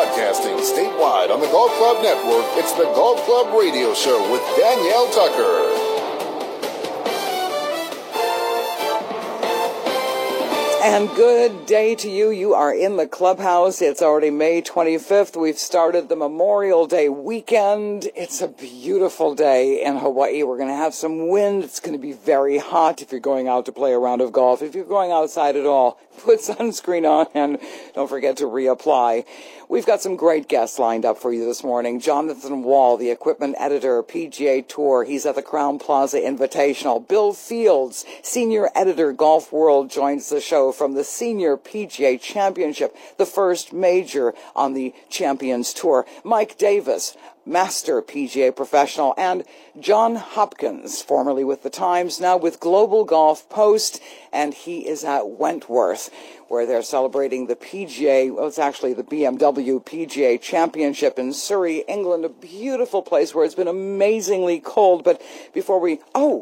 Broadcasting statewide on the Golf Club Network, it's the Golf Club Radio Show with Danielle Tucker. And good day to you. You are in the clubhouse. It's already May 25th. We've started the Memorial Day weekend. It's a beautiful day in Hawaii. We're going to have some wind. It's going to be very hot if you're going out to play a round of golf. If you're going outside at all, put sunscreen on and don't forget to reapply. We've got some great guests lined up for you this morning. Jonathan Wall, the equipment editor, PGA Tour. He's at the Crowne Plaza Invitational. Bill Fields, senior editor, Golf World, joins the show from the Senior PGA Championship, the first major on the Champions Tour. Mike Davis, master PGA professional, and John Hopkins, formerly with the Times, now with Global Golf Post, and he is at Wentworth, where they're celebrating the PGA, well, it's actually the BMW PGA Championship in Surrey, England, a beautiful place where it's been amazingly cold. But before we've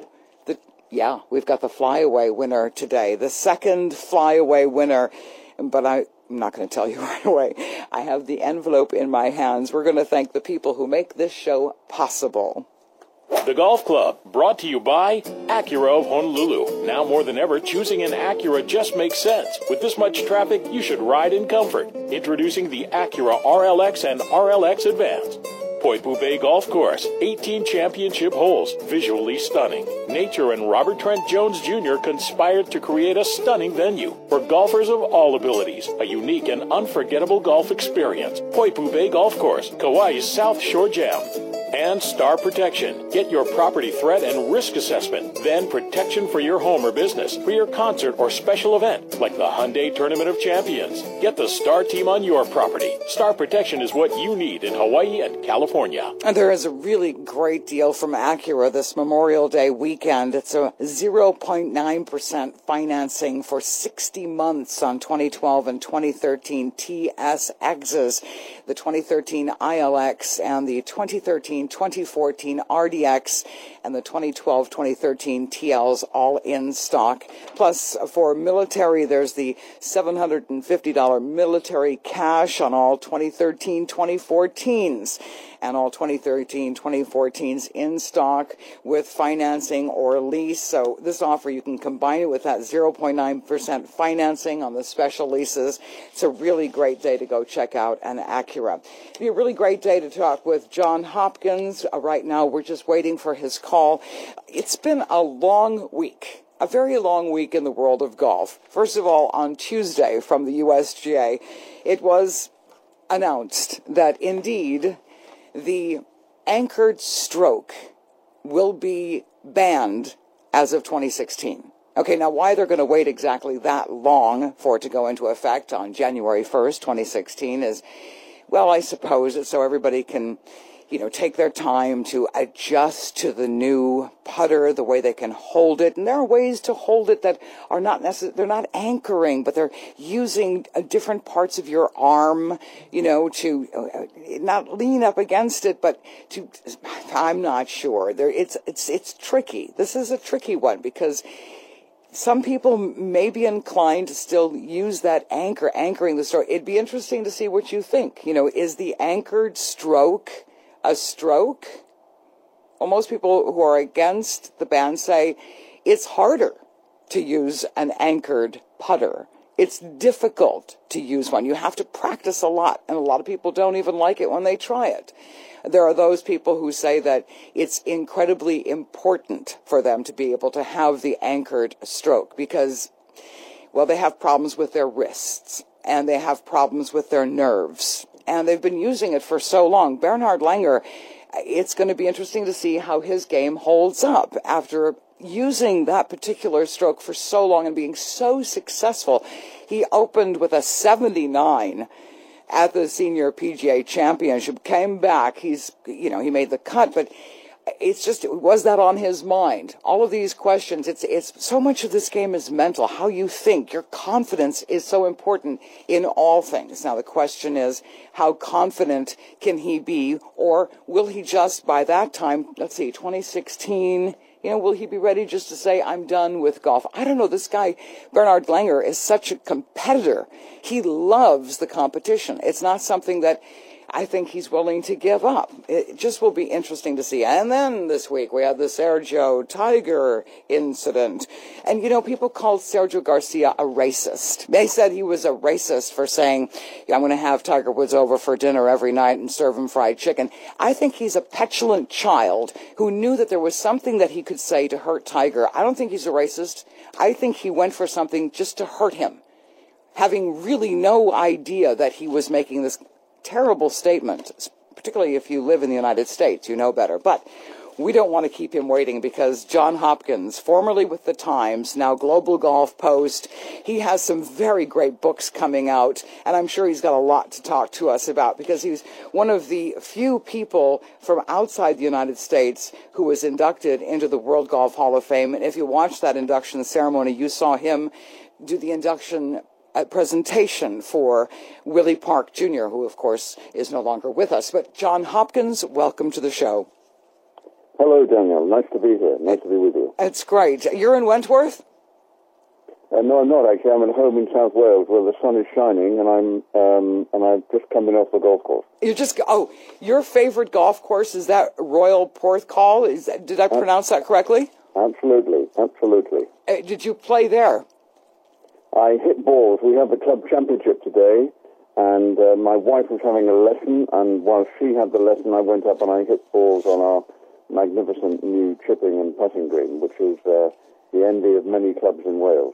got the flyaway winner today, the second flyaway winner, but I'm not going to tell you right away. I have the envelope in my hands. We're going to thank the people who make this show possible. The Golf Club, brought to you by Acura of Honolulu. Now more than ever, choosing an Acura just makes sense. With this much traffic, you should ride in comfort. Introducing the Acura RLX and RLX Advance. Poipu Bay Golf Course, 18 championship holes, visually stunning. Nature and Robert Trent Jones Jr. conspired to create a stunning venue for golfers of all abilities. A unique and unforgettable golf experience. Poipu Bay Golf Course, Kauai's South Shore Jam. And Star Protection. Get your property threat and risk assessment. Then protection for your home or business, for your concert or special event, like the Hyundai Tournament of Champions. Get the Star team on your property. Star Protection is what you need in Hawaii and California. And there is a really great deal from Acura this Memorial Day weekend. It's a 0.9% financing for 60 months on 2012 and 2013 TSXs, the 2013 ILX, and the 2013-2014 RDX, and the 2012-2013 TLs all in stock. Plus, for military, there's the $750 military cash on all 2013-2014s. And all 2013-2014s in stock with financing or lease. So this offer, you can combine it with that 0.9% financing on the special leases. It's a really great day to go check out an Acura. It'd be a really great day to talk with John Hopkins. Right now, we're just waiting for his call. It's been a long week. A very long week in the world of golf. First of all, on Tuesday from the USGA, it was announced that indeed the anchored stroke will be banned as of 2016. Okay, now why they're going to wait exactly that long for it to go into effect on January 1st, 2016 is, well, I suppose it's so everybody can, take their time to adjust to the new putter, the way they can hold it. And there are ways to hold it that are not they're not anchoring, but they're using different parts of your arm, to not lean up against it, but I'm not sure. It's tricky. This is a tricky one because some people may be inclined to still use that anchoring the stroke. It'd be interesting to see what you think. Is the anchored stroke a stroke? Well, most people who are against the ban say it's harder to use an anchored putter. It's difficult to use one. You have to practice a lot, and a lot of people don't even like it when they try it. There are those people who say that it's incredibly important for them to be able to have the anchored stroke because, well, they have problems with their wrists, and they have problems with their nerves. And they've been using it for so long. Bernhard Langer, it's going to be interesting to see how his game holds up after using that particular stroke for so long and being so successful. He opened with a 79 at the Senior PGA Championship, came back. He made the cut, but it's just, was that on his mind? All of these questions, it's so much of this game is mental, how you think. Your confidence is so important in all things. Now, the question is, how confident can he be, or will he just, by that time, 2016, will he be ready just to say, I'm done with golf? I don't know. This guy, Bernhard Langer, is such a competitor. He loves the competition. It's not something that I think he's willing to give up. It just will be interesting to see. And then this week we had the Sergio Tiger incident. And, people called Sergio Garcia a racist. They said he was a racist for saying, I'm going to have Tiger Woods over for dinner every night and serve him fried chicken. I think he's a petulant child who knew that there was something that he could say to hurt Tiger. I don't think he's a racist. I think he went for something just to hurt him, having really no idea that he was making this terrible statement, particularly if you live in the United States, you know better. But we don't want to keep him waiting because John Hopkins, formerly with the Times, now Global Golf Post, he has some very great books coming out, and I'm sure he's got a lot to talk to us about because he's one of the few people from outside the United States who was inducted into the World Golf Hall of Fame. And if you watched that induction ceremony, you saw him do the induction presentation for Willie Park Jr., who, of course, is no longer with us. But John Hopkins, welcome to the show. Hello, Daniel. Nice to be here. Nice to be with you. It's great. You're in Wentworth? No, I'm not actually. I'm at home in South Wales where the sun is shining, and I'm just coming off the golf course. Your favorite golf course is that Royal Porthcawl? Did I pronounce that correctly? Absolutely. Did you play there? I hit balls. We have the club championship today, and my wife was having a lesson, and while she had the lesson, I went up and I hit balls on our magnificent new chipping and putting green, which is the envy of many clubs in Wales.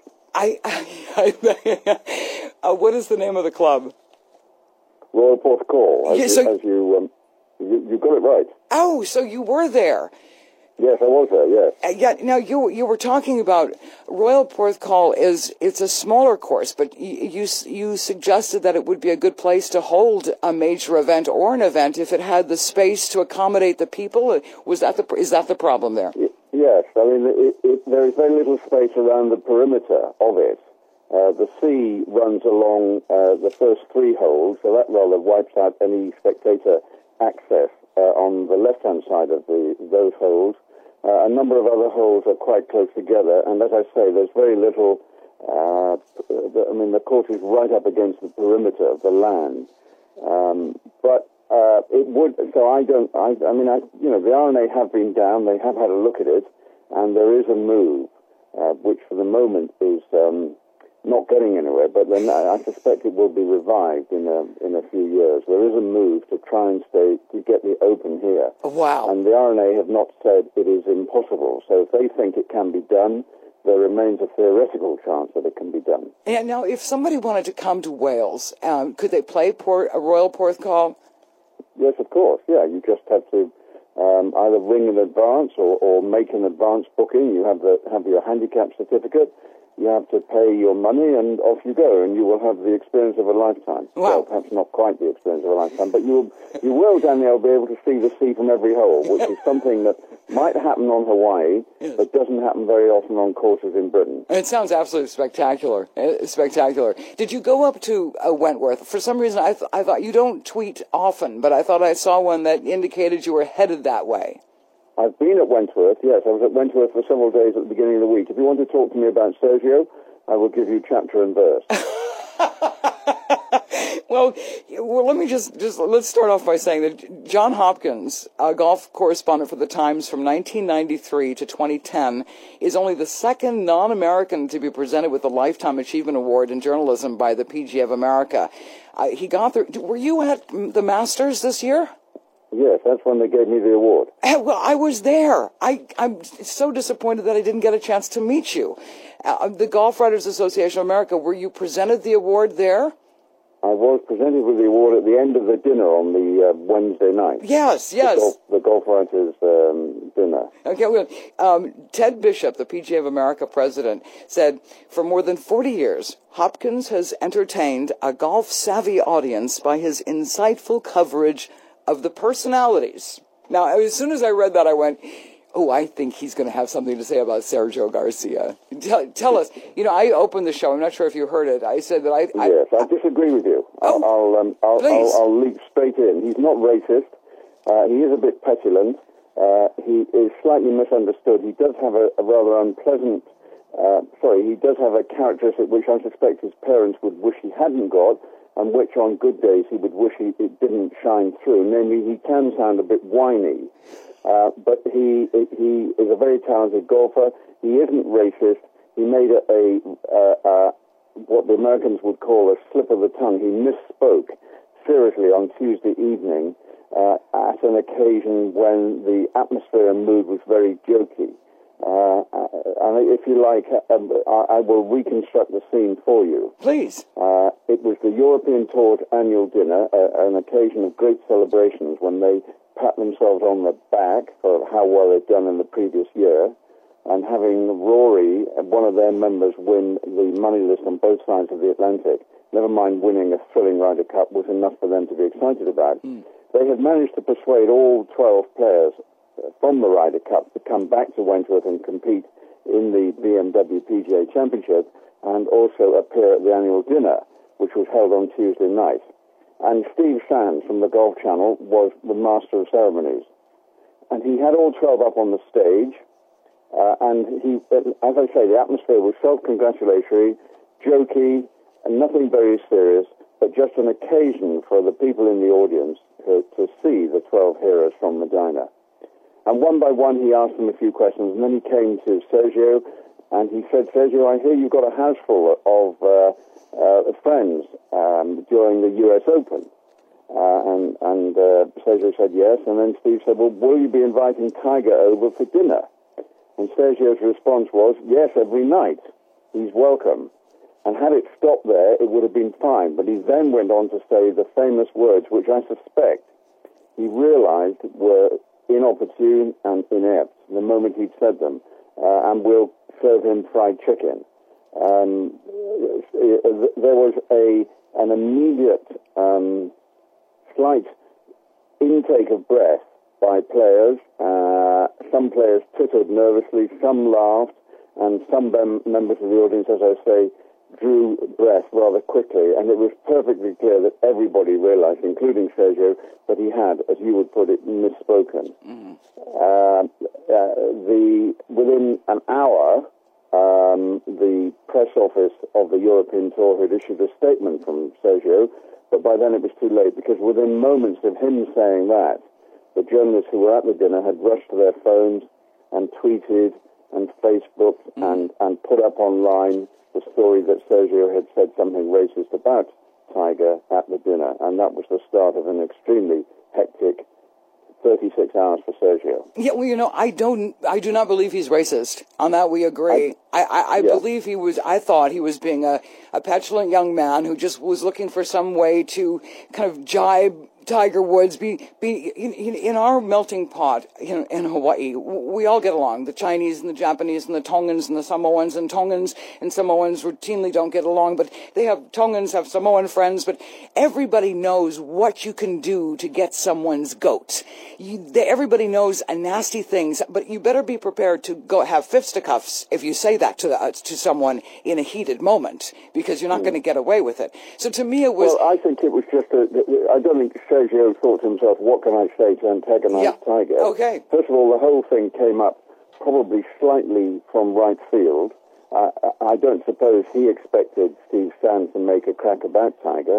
What is the name of the club? Royal Porthcawl. You got it right. Oh, so you were there. Yes, I was there, yes. Now, you were talking about Royal Porthcawl it's a smaller course, but you suggested that it would be a good place to hold a major event or an event if it had the space to accommodate the people. Is that the problem there? Yes, I mean, there is very little space around the perimeter of it. The sea runs along the first three holes, so that rather wipes out any spectator access on the left-hand side of those holes. A number of other holes are quite close together, and as I say, there's very little. The course is right up against the perimeter of the land, but it would. So the R&A have been down. They have had a look at it, and there is a move, which for the moment is not getting anywhere. But then I suspect it will be revived in a few years. There is a move to try and get the Open here. Wow! And the R&A have not said it is impossible. So if they think it can be done, there remains a theoretical chance that it can be done. And now, if somebody wanted to come to Wales, could they play a Royal Porthcawl? Yes, of course. Yeah, you just have to either ring in advance or make an advance booking. You have your handicap certificate. You have to pay your money, and off you go, and you will have the experience of a lifetime. Wow. Well, perhaps not quite the experience of a lifetime, but you will, Danielle, be able to see the sea from every hole, which is something that might happen on Hawaii, yes, but doesn't happen very often on courses in Britain. It sounds absolutely spectacular. Spectacular. Did you go up to Wentworth? For some reason, I thought you don't tweet often, but I thought I saw one that indicated you were headed that way. I've been at Wentworth, yes. I was at Wentworth for several days at the beginning of the week. If you want to talk to me about Sergio, I will give you chapter and verse. Well, let me let's start off by saying that John Hopkins, a golf correspondent for the Times from 1993 to 2010, is only the second non-American to be presented with the Lifetime Achievement Award in Journalism by the PGA of America. He got there. Were you at the Masters this year? Yes, that's when they gave me the award. Well, I was there. I'm so disappointed that I didn't get a chance to meet you. The Golf Writers Association of America, were you presented the award there? I was presented with the award at the end of the dinner on the Wednesday night. Yes. The Golf Writers dinner. Okay, well, Ted Bishop, the PGA of America president, said, for more than 40 years, Hopkins has entertained a golf-savvy audience by his insightful coverage of the personalities. Now, as soon as I read that, I went, I think he's going to have something to say about Sergio Garcia. Tell us. I opened the show. I'm not sure if you heard it. I said that Yes, I disagree with you. I'll leap straight in. He's not racist. He is a bit petulant. he is slightly misunderstood. He does have a rather unpleasant, he does have a characteristic which I suspect his parents would wish he hadn't got, and which on good days he would wish it didn't shine through. Namely, he can sound a bit whiny, but he is a very talented golfer. He isn't racist. He made what the Americans would call a slip of the tongue. He misspoke seriously on Tuesday evening at an occasion when the atmosphere and mood was very jokey. And if you like, I will reconstruct the scene for you. Please. It was the European Tour's annual dinner, an occasion of great celebrations when they pat themselves on the back for how well they've done in the previous year. And having Rory, one of their members, win the money list on both sides of the Atlantic, never mind winning a thrilling Ryder Cup, was enough for them to be excited about. They had managed to persuade all 12 players from the Ryder Cup to come back to Wentworth and compete in the BMW PGA Championship and also appear at the annual dinner, which was held on Tuesday night. And Steve Sands from the Golf Channel was the master of ceremonies. And he had all 12 up on the stage. And he, as I say, the atmosphere was self-congratulatory, jokey, and nothing very serious, but just an occasion for the people in the audience to see the 12 heroes from Medina. And one by one, he asked them a few questions, and then he came to Sergio, and he said, Sergio, I hear you've got a house full of friends during the U.S. Open. And Sergio said yes, and then Steve said, well, will you be inviting Tiger over for dinner? And Sergio's response was, yes, every night. He's welcome. And had it stopped there, it would have been fine. But he then went on to say the famous words, which I suspect he realized were inopportune and inept the moment he'd said them. And we'll serve him fried chicken. There was an immediate slight intake of breath by players. Some players tittered nervously, some laughed, and some members of the audience, as I say, drew breath rather quickly. And it was perfectly clear that everybody realized, including Sergio, that he had, as you would put it, misspoken. Within an hour, the press office of the European Tour had issued a statement from Sergio, but by then it was too late, because within moments of him saying that, the journalists who were at the dinner had rushed to their phones and tweeted and Facebooked and put up online the story that Sergio had said something racist about Tiger at the dinner. And that was the start of an extremely hectic 36 hours for Sergio. Yeah, well, I do not believe he's racist. On that we agree. I believe I thought he was being a petulant young man who just was looking for some way to kind of jibe Tiger Woods, be in our melting pot in Hawaii. We all get along. The Chinese and the Japanese and the Tongans and the Samoans, and Tongans and Samoans routinely don't get along, but Tongans have Samoan friends, but everybody knows what you can do to get someone's goat. Everybody knows nasty things, but you better be prepared to go have fisticuffs if you say that to someone in a heated moment, because you're not going to get away with it. So to me it was... Well, I think it was just I don't think Sergio thought to himself, what can I say to antagonize Tiger? Okay. First of all, the whole thing came up probably slightly from right field. I don't suppose he expected Steve Sands to make a crack about Tiger.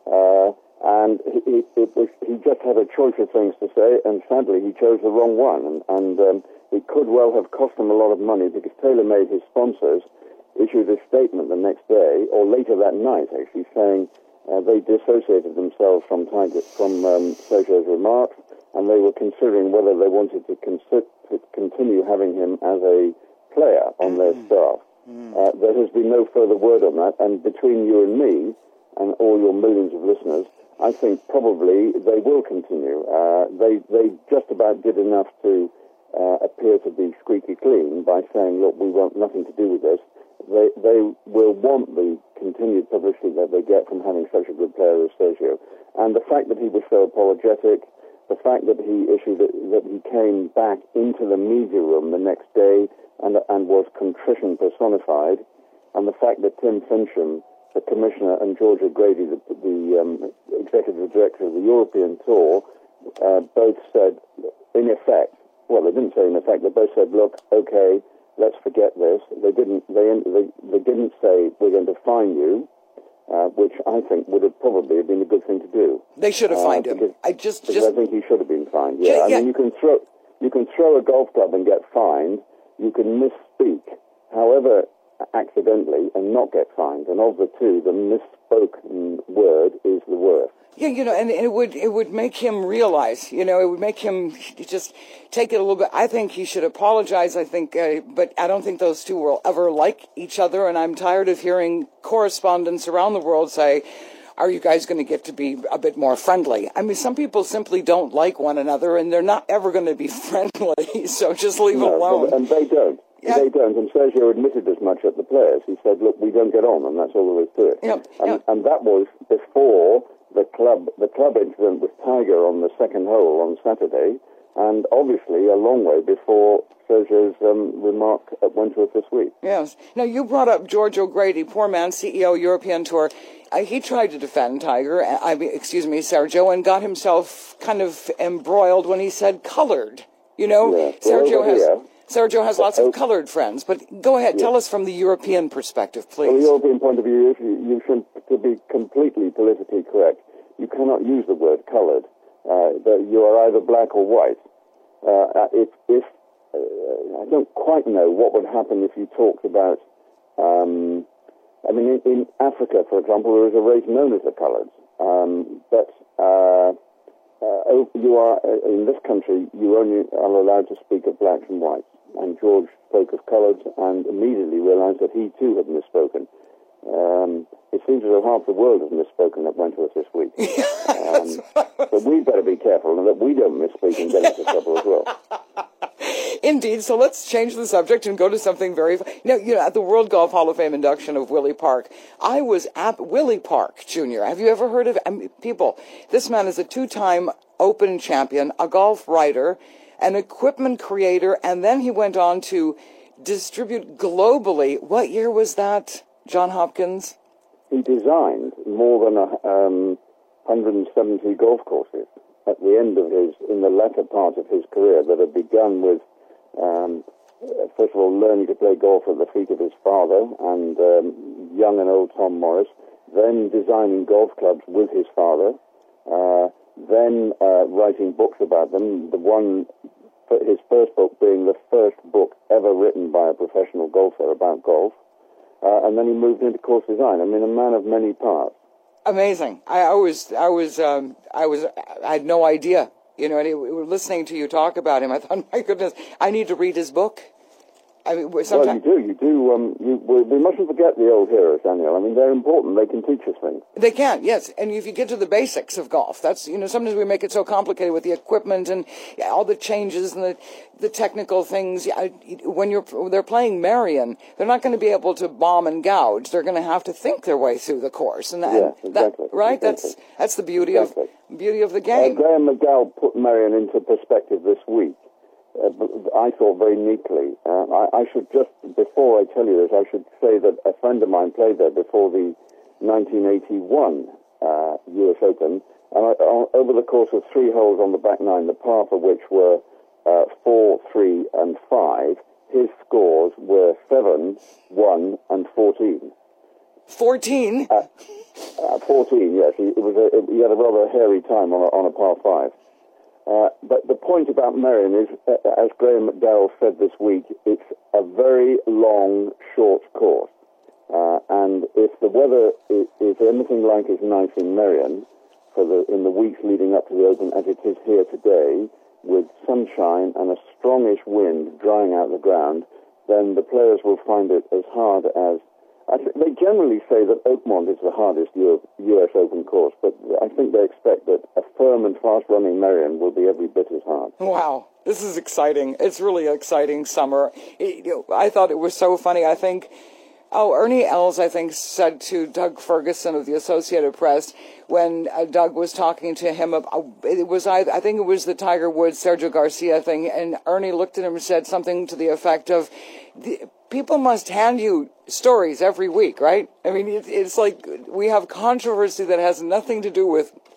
And he just had a choice of things to say, and sadly he chose the wrong one. And it could well have cost him a lot of money, because TaylorMade, his sponsors, issued a statement the next day, or later that night actually, saying they dissociated themselves from Sergio's remarks, and they were considering whether they wanted to continue having him as a player on their staff. There has been no further word on that, and between you and me and all your millions of listeners, I think probably they will continue. They just about did enough to appear to be squeaky clean by saying, look, we want nothing to do with this. They will want the continued publicity that they get from having such a good player as Sergio. And the fact that he was so apologetic, the fact that he came back into the media room the next day and was contrition personified, and the fact that Tim Fincham, the commissioner, and George O'Grady, the executive director of the European Tour, both said, in effect, well, they didn't say in effect. They both said, look, okay, let's forget this. They didn't say we're going to fine you, which I think would have probably been a good thing to do. They should have fined him. Because I just think he should have been fined. Yeah, I mean, you can throw a golf club and get fined. You can misspeak, however accidentally, and not get fined. And of the two, the misspoken word is the worst. Yeah, and it would make him realize, it would make him just take it a little bit. I think he should apologize, but I don't think those two will ever like each other, and I'm tired of hearing correspondents around the world say, are you guys going to get to be a bit more friendly? I mean, some people simply don't like one another, and they're not ever going to be friendly, so just leave it alone. And they don't. Yeah. They don't, and Sergio admitted as much at the Players. He said, look, we don't get on, and that's all there is to it. And that was before the club incident with Tiger on the second hole on Saturday, and obviously a long way before Sergio's remark at Wentworth this week. Yes. Now, you brought up George O'Grady, poor man, CEO, European Tour. He tried to defend Sergio, and got himself kind of embroiled when he said colored. Yeah. Sergio has lots of colored friends, but go ahead, tell us from the European perspective, please. From the European point of view, you should, to be completely politically correct, you cannot use the word colored. You are either black or white. I don't quite know what would happen if you talked about, in Africa, for example, there is a race known as the coloreds, but you are, in this country, you only are allowed to speak of blacks and whites. And George spoke of coloreds and immediately realized that he too had misspoken. It seems as though half the world has misspoken at Wentworth this week. But we better be careful that we don't misspeak and get into trouble as well. Indeed. So let's change the subject and go to something very... at the World Golf Hall of Fame induction of Willie Park, I was at Willie Park Jr. Have you ever heard of... people, this man is a two-time Open champion, a golf writer, an equipment creator, and then he went on to distribute globally. What year was that, John Hopkins? He designed more than 170 golf courses at the end of in the latter part of his career that had begun with, first of all, learning to play golf at the feet of his father and young and old Tom Morris, then designing golf clubs with his father, then writing books about them, his first book being the first book ever written by a professional golfer about golf, and then he moved into course design. I mean, a man of many parts. Amazing. I had no idea, listening to you talk about him, I thought, my goodness, I need to read his book. Well, you do. We mustn't forget the old heroes, Daniel. I mean, they're important. They can teach us things. They can, yes. And if you get to the basics of golf, that's, sometimes we make it so complicated with the equipment and all the changes and the technical things. When they're playing Merion, they're not going to be able to bomb and gouge. They're going to have to think their way through the course. And exactly. Right? Exactly. That's the beauty of the game. Graham McDowell put Merion into perspective this week. I thought very neatly. I should just, before I tell you this, I should say that a friend of mine played there before the 1981 US Open. And over the course of 3 holes on the back nine, the par for which were 4, 3, and 5, his scores were 7, 1, and 14. 14? 14, yes. He had a rather hairy time on a par 5. But the point about Merion is, as Graham McDowell said this week, it's a very long, short course. And if the weather is anything like as nice in Merion in the weeks leading up to the Open as it is here today, with sunshine and a strongish wind drying out the ground, then the players will find it as hard as... They generally say that Oakmont is the hardest US Open course, but I think they expect that a firm and fast-running Merion will be every bit as hard. Wow, this is exciting. It's really an exciting summer. I thought it was so funny. I think, Ernie Els, said to Doug Ferguson of the Associated Press when Doug was talking to him about, it was the Tiger Woods, Sergio Garcia thing, and Ernie looked at him and said something to the effect of, people must hand you stories every week, right? I mean, it's like we have controversy that has nothing to do with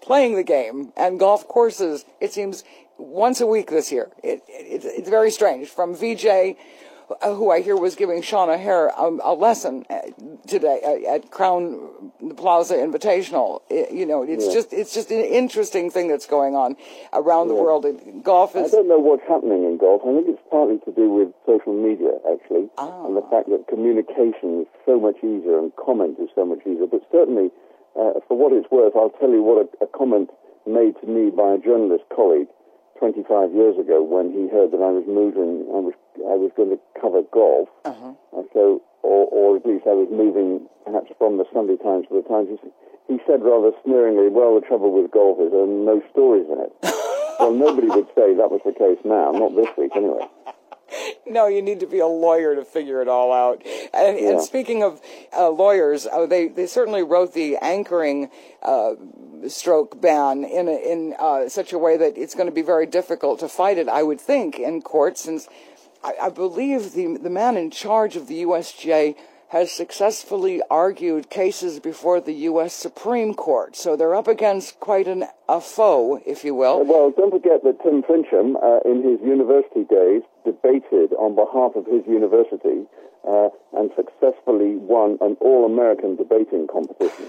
playing the game, and golf courses, it seems, once a week this year. It's very strange. From VJ, who I hear was giving Sean O'Hare a lesson today at Crown Plaza Invitational. It's just an interesting thing that's going on around the world. Golf is... I don't know what's happening in golf. I think it's partly to do with social media, actually, and the fact that communication is so much easier and comment is so much easier. But certainly, for what it's worth, I'll tell you what a comment made to me by a journalist colleague 25 years ago when he heard that I was moving, I was going to cover golf, and so, or at least I was moving perhaps from the Sunday Times to the Times. He said rather sneeringly, well, the trouble with golf is there are no stories in it. Well, nobody would say that was the case now, not this week anyway. No, you need to be a lawyer to figure it all out. And speaking of lawyers, they certainly wrote the anchoring stroke ban in such a way that it's going to be very difficult to fight it, I would think, in court, since I believe the man in charge of the USGA has successfully argued cases before the U.S. Supreme Court. So they're up against quite a foe, if you will. Well, don't forget that Tim Fincham, in his university days, debated on behalf of his university and successfully won an all-American debating competition.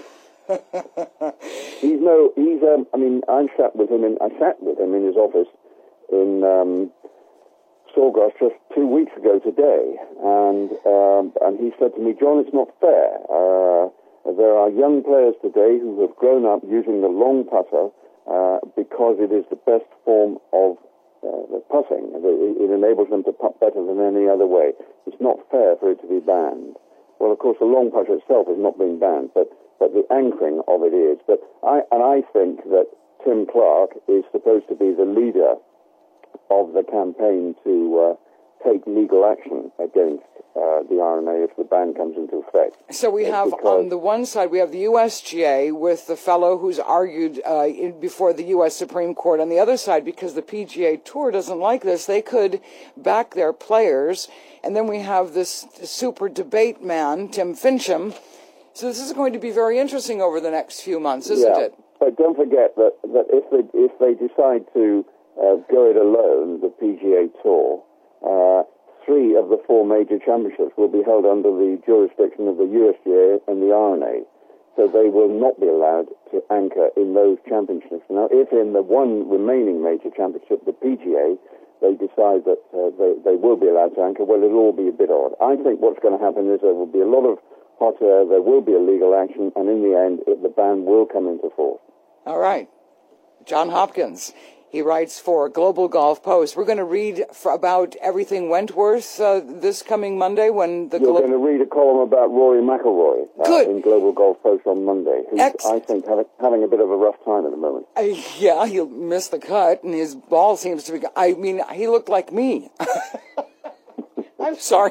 I sat with him in his office in Sawgrass just 2 weeks ago today, and he said to me, John, it's not fair. There are young players today who have grown up using the long putter because it is the best form of putting. It enables them to putt better than any other way. It's not fair for it to be banned. Well, of course, the long putter itself is not being banned, but the anchoring of it is. But I think that Tim Clark is supposed to be the leader of the campaign to take legal action against the R&A if the ban comes into effect. So we have, on the one side, we have the USGA with the fellow who's argued before the U.S. Supreme Court. On the other side, because the PGA Tour doesn't like this, they could back their players. And then we have this super debate man, Tim Fincham. So this is going to be very interesting over the next few months, isn't it? But don't forget that if they decide to go it alone, the PGA Tour, 3 of the 4 major championships will be held under the jurisdiction of the USGA and the R&A. So they will not be allowed to anchor in those championships. Now, if in the one remaining major championship, the PGA, they decide that they will be allowed to anchor, well, it'll all be a bit odd. I think what's going to happen is there will be a lot of hot air, there will be a legal action, and in the end, the ban will come into force. All right. John Hopkins. He writes for Global Golf Post. We're going to read about everything Wentworth this coming Monday when the... You're going to read a column about Rory McIlroy in Global Golf Post on Monday, who's, I think, having a bit of a rough time at the moment. Yeah, he'll miss the cut, and his ball seems to be... I mean, he looked like me. I'm sorry.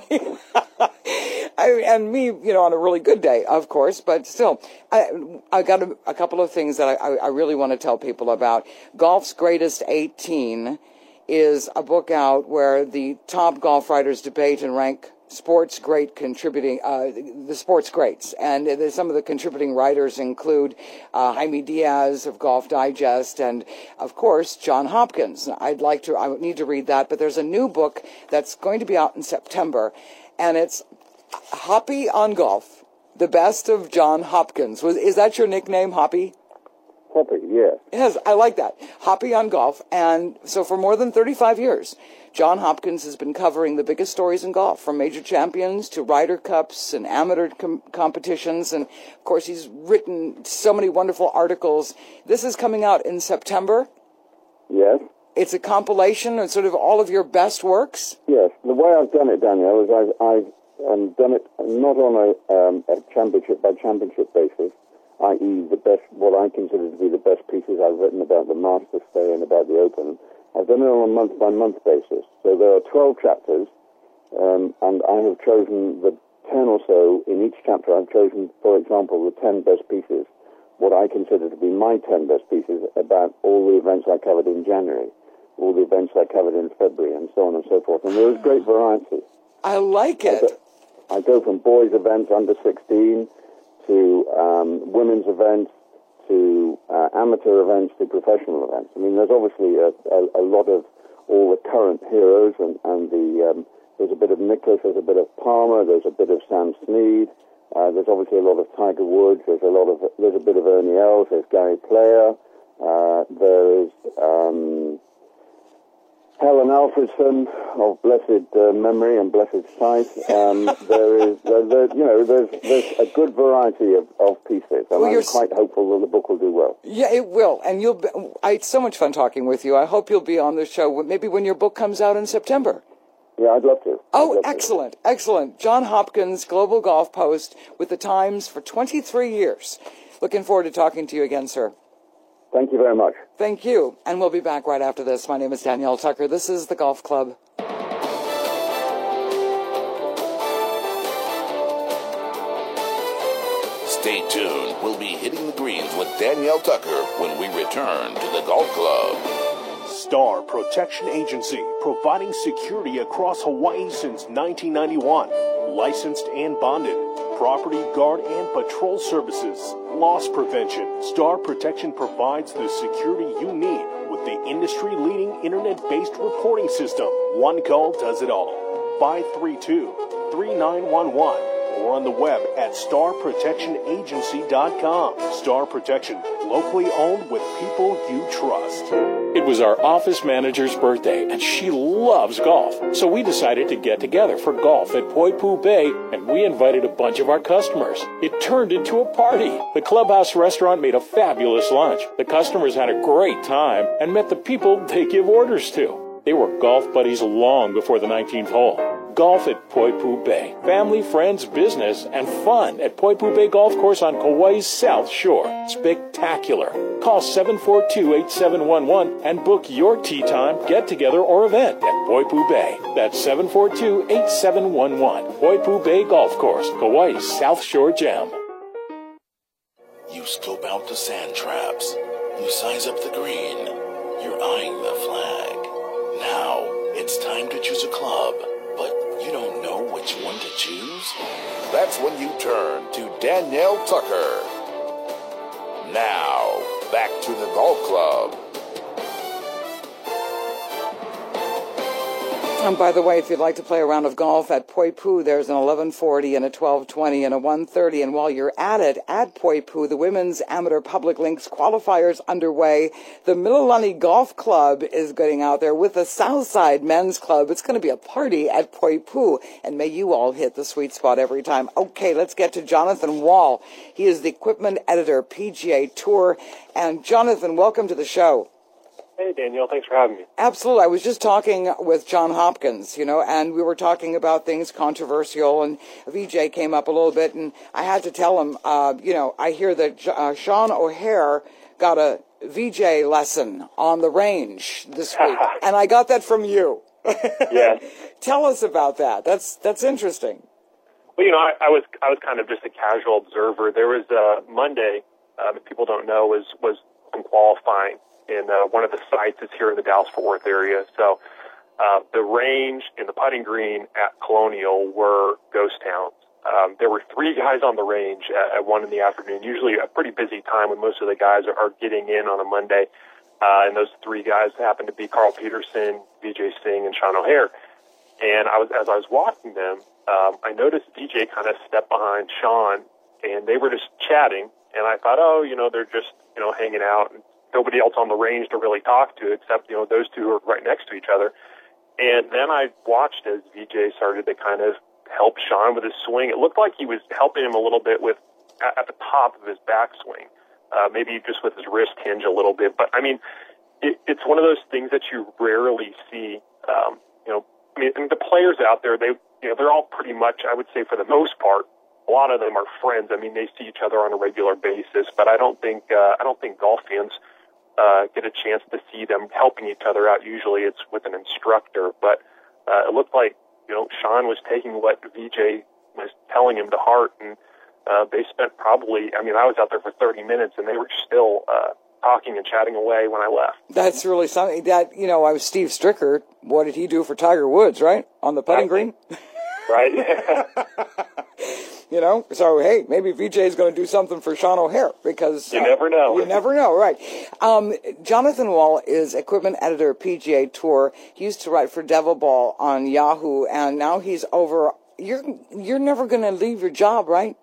And me, on a really good day, of course, but still, I got a couple of things that I really want to tell people about. Golf's Greatest 18 is a book out where the top golf writers debate and rank sports great contributing, the sports greats. And some of the contributing writers include Jaime Diaz of Golf Digest and, of course, John Hopkins. I would need to read that, but there's a new book that's going to be out in September, and it's Hoppy on Golf, the best of John Hopkins. Is that your nickname, Hoppy? Hoppy, yes. Yes, I like that. Hoppy on Golf. And so for more than 35 years, John Hopkins has been covering the biggest stories in golf, from major champions to Ryder Cups and amateur competitions. And, of course, he's written so many wonderful articles. This is coming out in September. Yes. It's a compilation of sort of all of your best works. Yes. The way I've done it, Danielle, is I've done it not on a championship-by-championship basis, i.e. what I consider to be the best pieces I've written about the Masters Day and about the Open. I've done it on a month-by-month basis. So there are 12 chapters, and I have chosen the 10 or so in each chapter. I've chosen, for example, the 10 best pieces, what I consider to be my 10 best pieces about all the events I covered in January, all the events I covered in February, and so on and so forth. And there is great variety. I like it. I go from boys' events under 16 to women's events to amateur events to professional events. I mean, there's obviously a lot of all the current heroes, and there's a bit of Nicklaus, there's a bit of Palmer, there's a bit of Sam Snead, there's obviously a lot of Tiger Woods, there's a bit of Ernie Els, there's Gary Player, there is Helen Alfredson of blessed memory and blessed sight. There's a good variety of pieces, and I'm quite hopeful that the book will do well. Yeah, it will, and it's so much fun talking with you. I hope you'll be on the show maybe when your book comes out in September. Yeah, I'd love to. Excellent, excellent. John Hopkins, Global Golf Post, with the Times for 23 years. Looking forward to talking to you again, sir. Thank you very much. Thank you. And we'll be back right after this. My name is Danielle Tucker. This is the Golf Club. Stay tuned. We'll be hitting the greens with Danielle Tucker when we return to the Golf Club. Star Protection Agency, providing security across Hawaii since 1991. Licensed and bonded. Property guard and patrol services. Loss prevention. Star Protection provides the security you need with the industry-leading internet-based reporting system. One call does it all. 532-3911 or on the web at starprotectionagency.com. Star Protection, locally owned with people you trust. It was our office manager's birthday, and she loves golf. So we decided to get together for golf at Poipu Bay, and we invited a bunch of our customers. It turned into a party. The Clubhouse restaurant made a fabulous lunch. The customers had a great time and met the people they give orders to. They were golf buddies long before the 19th hole. Golf at Poipu Bay. Family, friends, business, and fun at Poipu Bay Golf Course on Kauai's South Shore. Spectacular. Call 742-8711 and book your tee time, get-together, or event at Poipu Bay. That's 742-8711. Poipu Bay Golf Course, Kauai's South Shore Gem. You scope out the sand traps. You size up the green. You're eyeing the flag. Now, it's time to choose a club. But you don't know which one to choose? That's when you turn to Danielle Tucker. Now, back to the Golf Club. And by the way, if you'd like to play a round of golf at Poipu, there's an 1140 and a 1220 and a 130. And while you're at it, at Poipu, the Women's Amateur Public Links qualifiers underway. The Mililani Golf Club is getting out there with the Southside Men's Club. It's going to be a party at Poipu. And may you all hit the sweet spot every time. Okay, let's get to Jonathan Wall. He is the equipment editor, PGA Tour. And Jonathan, welcome to the show. Hey, Danielle, thanks for having me. Absolutely. I was just talking with John Hopkins, and we were talking about things controversial, and VJ came up a little bit, and I had to tell him, I hear that Sean O'Hare got a VJ lesson on the range this week, and I got that from you. Yeah. Tell us about that. That's interesting. Well, I was kind of just a casual observer. There was Monday, if people don't know, was qualifying. And one of the sites is here in the Dallas-Fort Worth area. So the range and the putting green at Colonial were ghost towns. There were 3 guys on the range at 1 in the afternoon, usually a pretty busy time when most of the guys are getting in on a Monday. And those 3 guys happened to be Carl Peterson, Vijay Singh, and Sean O'Hare. And as I was watching them, I noticed Vijay kind of stepped behind Sean, and they were just chatting. And I thought, they're just, hanging out. And nobody else on the range to really talk to except, those 2 who are right next to each other. And then I watched as Vijay started to kind of help Sean with his swing. It looked like he was helping him a little bit with at the top of his backswing, maybe just with his wrist hinge a little bit. But, it's one of those things that you rarely see. And the players out there, they're all pretty much, I would say for the most part, a lot of them are friends. They see each other on a regular basis, but I don't think golf fans get a chance to see them helping each other out. Usually it's with an instructor, but it looked like, Sean was taking what VJ was telling him to heart, and they spent probably, I was out there for 30 minutes, and they were still talking and chatting away when I left. That's really something that, I was Steve Stricker. What did he do for Tiger Woods, right? On the putting green? Right. You know, so hey, maybe VJ is going to do something for Sean O'Hare because you never know. You never know, right? Jonathan Wall is equipment editor at PGA Tour. He used to write for Devil Ball on Yahoo, and now he's over. You're never going to leave your job, right?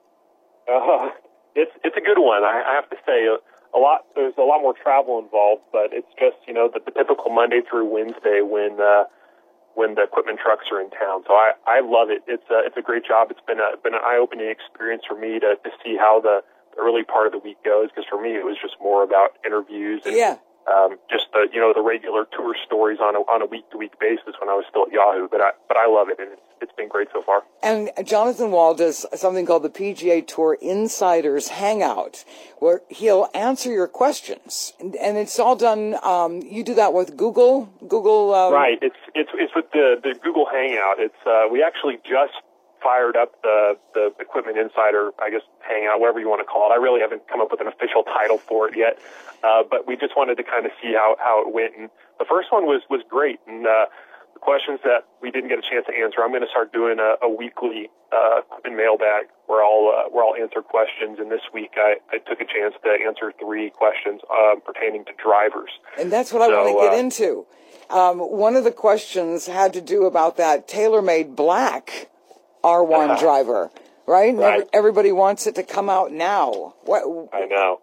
It's a good one. I have to say, there's a lot more travel involved, but it's just the typical Monday through Wednesday when the equipment trucks are in town. So I love it. It's a great job. It's been an eye-opening experience for me to see how the early part of the week goes, because for me it was just more about interviews and just the regular tour stories on a week-to-week basis when I was still at Yahoo. But I love it, and it's been great so far. And Jonathan Wall does something called the PGA Tour Insiders Hangout, where he'll answer your questions, and it's all done. You do that with Google. Right. It's with the Google Hangout. It's we actually just fired up the Equipment Insider, I guess, Hangout, whatever you want to call it. I really haven't come up with an official title for it yet, but we just wanted to kind of see how it went. And the first one was great, and the questions that we didn't get a chance to answer, I'm going to start doing a weekly equipment mailbag where I'll answer questions. And this week I took a chance to answer 3 questions pertaining to drivers. And that's what I want to get into. One of the questions had to do about that TaylorMade black R1 driver, right? Right. Everybody wants it to come out now. What? I know.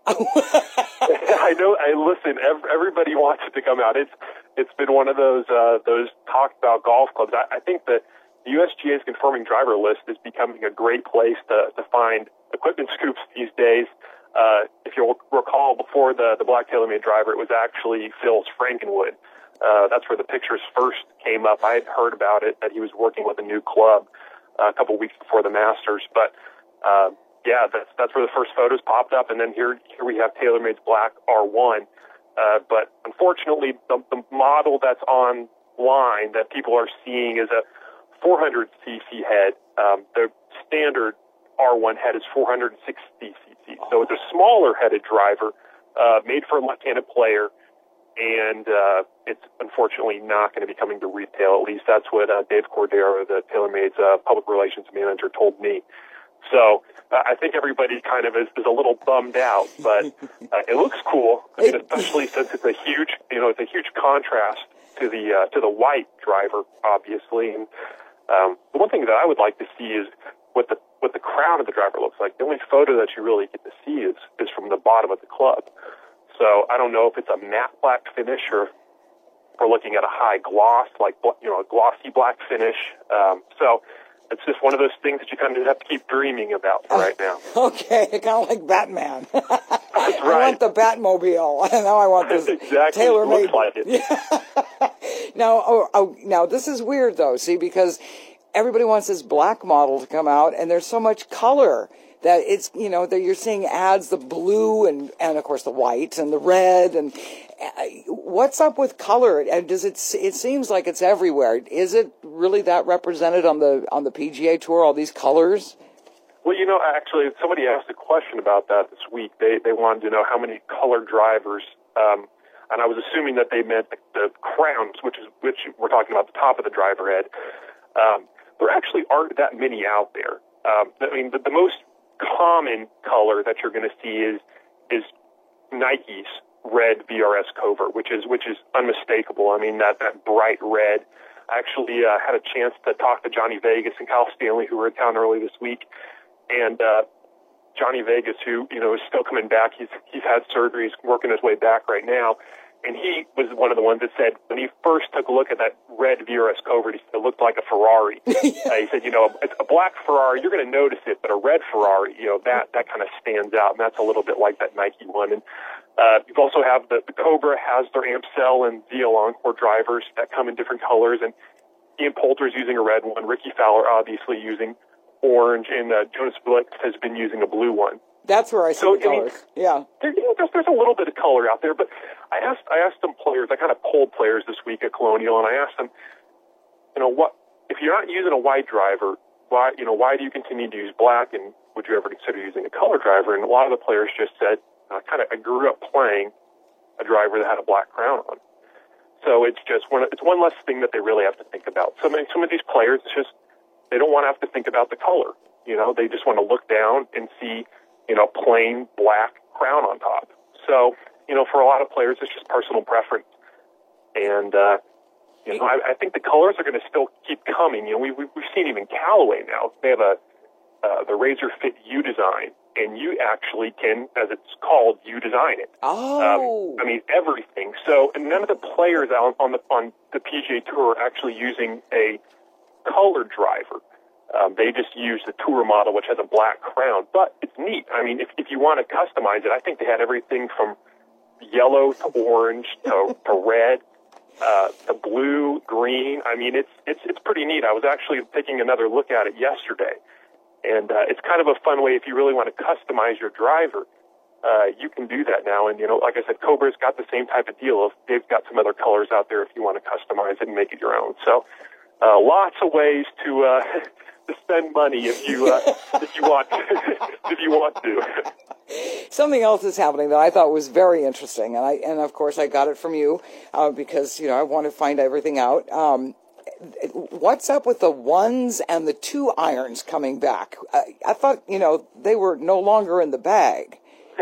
I know. Listen, everybody wants it to come out. It's been one of those talked about golf clubs. I think that the USGA's confirming driver list is becoming a great place to find equipment scoops these days. If you'll recall, before the black TaylorMade driver, it was actually Phil's Frankenwood. That's where the pictures first came up. I had heard about it, that he was working with a new club a couple weeks before the Masters. But that's where the first photos popped up, and then here we have TaylorMade's black R1. But unfortunately, the model that's online that people are seeing is a 400cc head. The standard R1 head is 460cc, so it's a smaller headed driver, made for a left-handed player. And it's unfortunately not going to be coming to retail. At least that's what Dave Cordero, the TaylorMade's public relations manager, told me. So I think everybody kind of is a little bummed out, but it looks cool. I mean, especially since it's a huge contrast to the white driver, obviously. And the one thing that I would like to see is what the crown of the driver looks like. The only photo that you really get to see is from the bottom of the club. So I don't know if it's a matte black finish or if we're looking at a high gloss, like a glossy black finish. So it's just one of those things that you kind of have to keep dreaming about for right now. Okay, kind of like Batman. That's right. I want the Batmobile, and now I want this exactly. TaylorMade. Looks like it. Yeah. Now this is weird though. See, because everybody wants this black model to come out, and there's so much color that it's, that you're seeing ads, the blue and of course the white and the red, and what's up with color? And it seems like it's everywhere. Is it really that represented on the PGA Tour, all these colors? Well, actually somebody asked a question about that this week. They wanted to know how many colored drivers, and I was assuming that they meant the crowns, which we're talking about the top of the driver head. There actually aren't that many out there. I mean, the most common color that you're going to see is Nike's red VRS Covert, which is unmistakable. I mean, that bright red. I actually had a chance to talk to Johnny Vegas and Kyle Stanley, who were in town early this week, and Johnny Vegas, who is still coming back. He's had surgery. He's working his way back right now. And he was one of the ones that said when he first took a look at that red VRS Covert, it looked like a Ferrari. He said, it's a black Ferrari, you're going to notice it, but a red Ferrari, that kind of stands out, and that's a little bit like that Nike one. And you also have the Cobra has their Amstel and ZL Encore drivers that come in different colors, and Ian Poulter's using a red one, Ricky Fowler obviously using orange, and Jonas Blick has been using a blue one. That's where I see the colors. Yeah. There's a little bit of color out there, but I asked some players, I kind of polled players this week at Colonial, and I asked them, what if you're not using a white driver, why do you continue to use black, and would you ever consider using a color driver? And a lot of the players just said, I grew up playing a driver that had a black crown on. So it's one less thing that they really have to think about. Some of these players, it's just they don't want to have to think about the color. You know, they just want to look down and see, you know, plain black crown on top. So, you know, for a lot of players, it's just personal preference. And, you know, I think the colors are going to still keep coming. You know, we've seen even Callaway now. They have the Razor Fit U design, and you actually can, as it's called, you design it. Oh. I mean, everything. So, and none of the players on the PGA Tour are actually using a color driver. They just use the Tour model, which has a black crown. But it's neat. I mean, if you want to customize it, I think they had everything from yellow to orange to red. The blue, green. I mean, it's pretty neat. I was actually taking another look at it yesterday, and it's kind of a fun way if you really want to customize your driver. You can do that now, and you know, like I said, Cobra's got the same type of deal. They've got some other colors out there if you want to customize it and make it your own. So, lots of ways to spend money if you want if you want to. Something else is happening that I thought was very interesting, and of course I got it from you because you know I want to find everything out. What's up with the 1s and the 2 irons coming back? I thought you know they were no longer in the bag.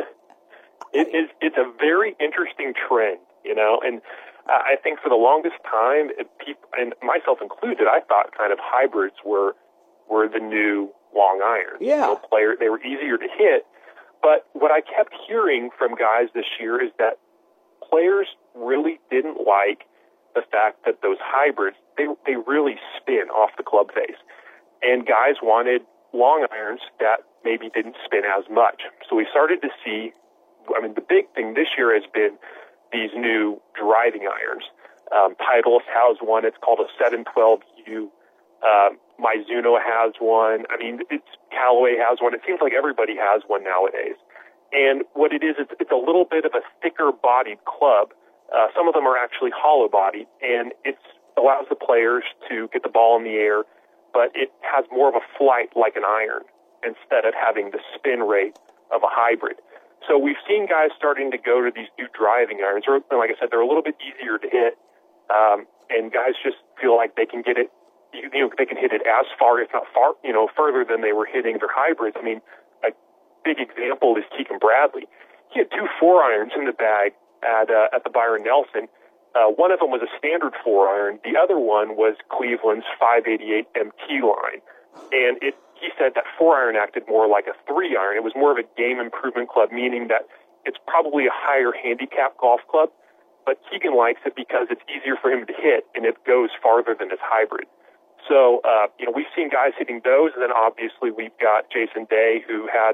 It's a very interesting trend, you know, and I think for the longest time, people, and myself included, I thought kind of hybrids were the new long irons. Yeah, you know, they were easier to hit. But what I kept hearing from guys this year is that players really didn't like the fact that those hybrids, they really spin off the club face. And guys wanted long irons that maybe didn't spin as much. So we started to see, I mean, the big thing this year has been these new driving irons. Titleist has one. It's called a 712U. Mizuno has one. I mean, Callaway has one. It seems like everybody has one nowadays. And what it is, it's a little bit of a thicker-bodied club. Some of them are actually hollow-bodied, and it allows the players to get the ball in the air, but it has more of a flight like an iron instead of having the spin rate of a hybrid. So we've seen guys starting to go to these new driving irons. Or, like I said, they're a little bit easier to hit, and guys just feel like they can get it. You know, they can hit it as far, if not far, you know, further than they were hitting their hybrids. I mean, a big example is Keegan Bradley. He had 2 4-irons in the bag at the Byron Nelson. One of them was a standard 4-iron. The other one was Cleveland's 588 MT line. And he said that 4-iron acted more like a 3-iron. It was more of a game improvement club, meaning that it's probably a higher handicap golf club, but Keegan likes it because it's easier for him to hit, and it goes farther than his hybrid. So, you know, we've seen guys hitting those, and then obviously we've got Jason Day, who had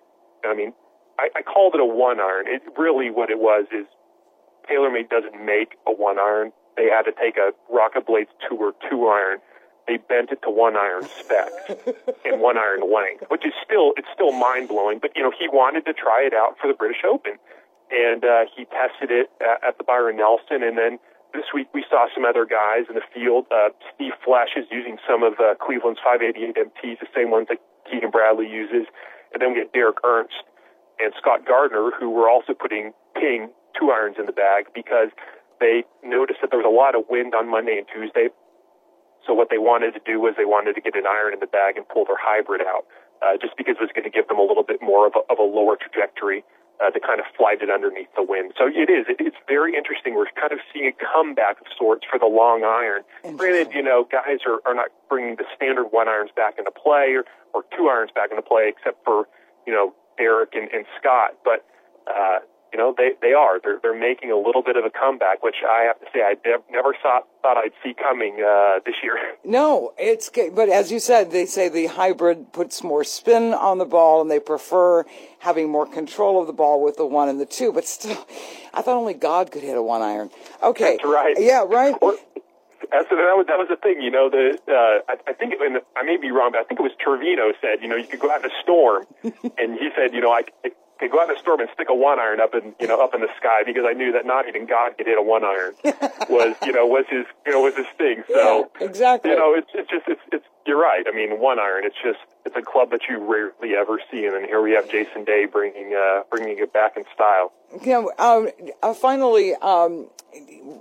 I called it a 1-iron. It really, what it was is TaylorMade doesn't make a 1-iron. They had to take a Rocket Blades Tour 2-iron. They bent it to 1-iron specs and 1-iron length, which is still mind-blowing. But, you know, he wanted to try it out for the British Open, and he tested it at the Byron Nelson, and then this week we saw some other guys in the field. Steve Flesch is using some of Cleveland's 588 MTs, the same ones that Keegan Bradley uses. And then we had Derek Ernst and Scott Gardner, who were also putting 2-irons in the bag because they noticed that there was a lot of wind on Monday and Tuesday. So what they wanted to do was they wanted to get an iron in the bag and pull their hybrid out, just because it was going to give them a little bit more of a lower trajectory to kind of flight it underneath the wind. So it's very interesting. We're kind of seeing a comeback of sorts for the long iron. Granted, you know, guys are not bringing the standard 1-irons back into play or 2-irons back into play, except for, you know, Derek and Scott. But, you know, they are. They're making a little bit of a comeback, which I have to say I never thought I'd see coming this year. No, but as you said, they say the hybrid puts more spin on the ball, and they prefer having more control of the ball with the 1 and the 2. But still, I thought only God could hit a 1-iron. Okay, that's right. Yeah, right. So that was the thing, you know. I think, and I may be wrong, but I think it was Trevino said, you know, you could go out in a storm, and he said, you know, I could go out in a storm and stick a 1-iron up in the sky because I knew that not even God could hit a 1-iron was his thing. So yeah, exactly. You know, it's you're right. I mean, 1-iron. It's a club that you rarely ever see, and then here we have Jason Day bringing it back in style. Yeah. Finally,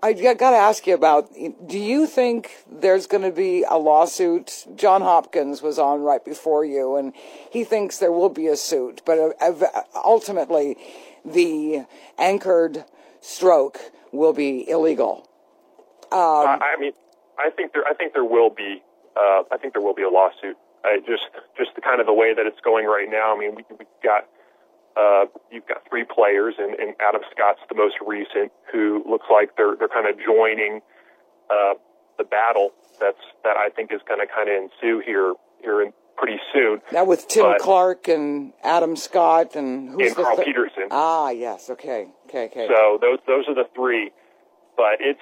I got to ask you about, do you think there's going to be a lawsuit? John Hopkins was on right before you, and he thinks there will be a suit, but ultimately the anchored stroke will be illegal. I think there will be. I think there will be a lawsuit. Just the kind of the way that it's going right now. I mean, we've got you've got three players, and Adam Scott's the most recent, who looks like they're kind of joining the battle that I think is going to kind of ensue here pretty soon. Now with Tim Clark and Adam Scott and Carl Peterson. Ah, yes. Okay. So those are the three. But it's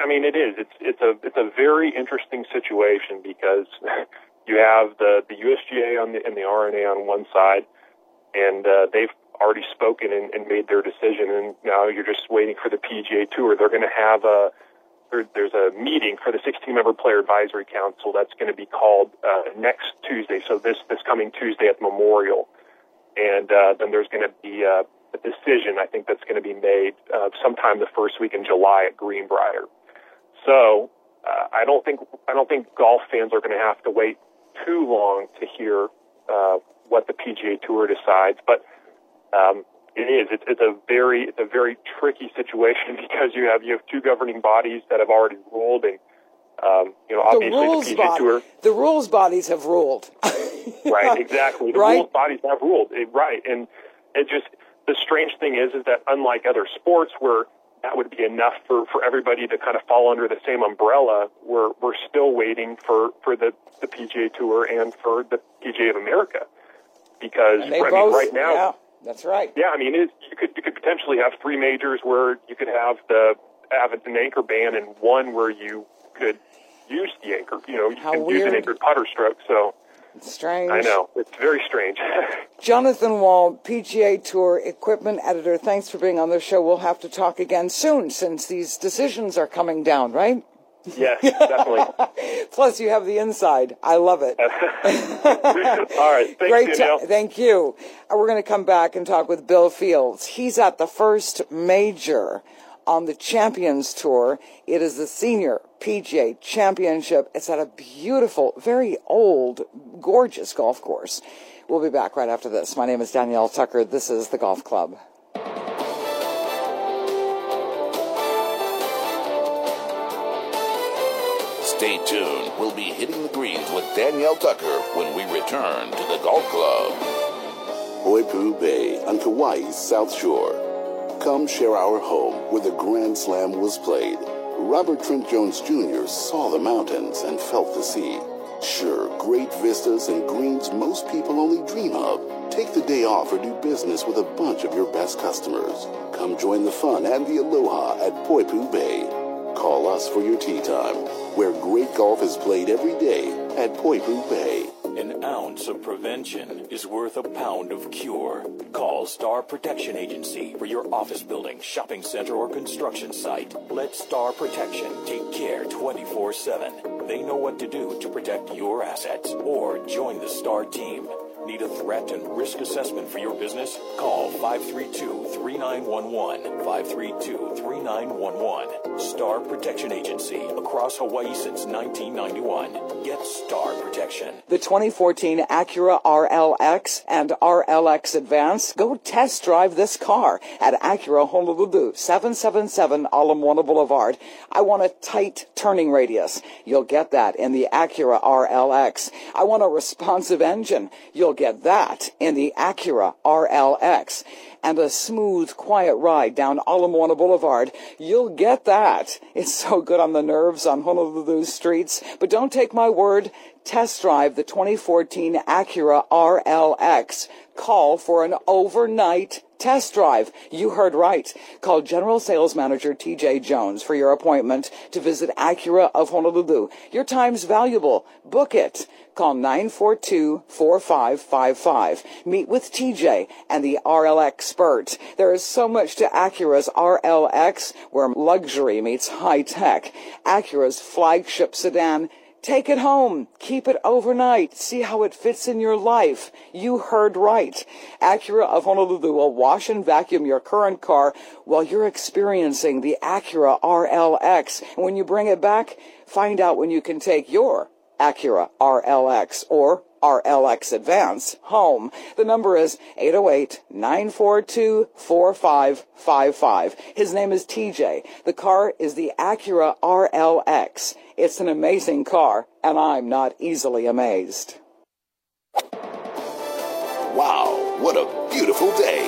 a very interesting situation because you have the USGA and the RNA on one side, and they've already spoken and made their decision, and now you're just waiting for the PGA Tour. They're going to have there's a meeting for the 16-member Player Advisory Council that's going to be called next Tuesday, so this coming Tuesday at the Memorial, and then there's going to be a decision, I think, that's going to be made sometime the first week in July at Greenbrier. So I don't think golf fans are going to have to wait too long to hear what the PGA Tour decides. But it's a very tricky situation because you have two governing bodies that have already ruled, and obviously the PGA Tour. The rules bodies have ruled. Right, exactly. The rules bodies have ruled. Right, and it just. The strange thing is that unlike other sports where that would be enough for everybody to kind of fall under the same umbrella, we're still waiting for the PGA Tour and for the PGA of America. Because right now, yeah, that's right. Yeah, I mean, you could potentially have three majors where you could have an anchor ban and one where you could use the anchor. You can use an anchored putter stroke. So. It's strange. I know. It's very strange. Jonathan Wall, PGA Tour equipment editor, thanks for being on the show. We'll have to talk again soon since these decisions are coming down, right? Yes, definitely. Plus, you have the inside. I love it. All right. Thanks, Danielle. Thank you. We're going to come back and talk with Bill Fields. He's at the first major on the Champions Tour. It is the Senior PGA Championship. It's at a beautiful, very old, gorgeous golf course. We'll be back right after this. My name is Danielle Tucker. This is The Golf Club. Stay tuned. We'll be hitting the greens with Danielle Tucker when we return to The Golf Club. Poipu Bay on Kauai's South Shore. Come share our home where the Grand Slam was played. Robert Trent Jones Jr. saw the mountains and felt the sea. Sure, great vistas and greens most people only dream of. Take the day off or do business with a bunch of your best customers. Come join the fun and the aloha at Poipu Bay. Call us for your tee time, where great golf is played every day at Poipu Bay. An ounce of prevention is worth a pound of cure. Call Star Protection Agency for your office building, shopping center, or construction site. Let Star Protection take care 24/7. They know what to do to protect your assets. Or join the Star team. Need a threat and risk assessment for your business? Call 532-3911. 532-3911. Star Protection Agency. Across Hawaii since 1991. Get Star Protection. The 2014 Acura RLX and RLX Advance. Go test drive this car at Acura Honolulu, 777 Ala Moana Boulevard. I want a tight turning radius. You'll get that in the Acura RLX. I want a responsive engine. You'll get that in the Acura RLX. And a smooth, quiet ride down Ala Moana Boulevard. You'll get that. It's so good on the nerves on Honolulu's streets. But don't take my word. Test drive the 2014 Acura RLX. Call for an overnight test drive. You heard right. Call General Sales Manager TJ Jones for your appointment to visit Acura of Honolulu. Your time's valuable. Book it. Call 942-4555. Meet with TJ and the RL expert. There is so much to Acura's RLX, where luxury meets high tech. Acura's flagship sedan Take it home. Keep it overnight. See how it fits in your life. You heard right. Acura of Honolulu will wash and vacuum your current car while you're experiencing the Acura RLX. And when you bring it back, find out when you can take your Acura RLX or RLX Advance home. The number is 808-942-4555. His name is TJ. The car is the Acura RLX. It's an amazing car, and I'm not easily amazed. Wow, what a beautiful day.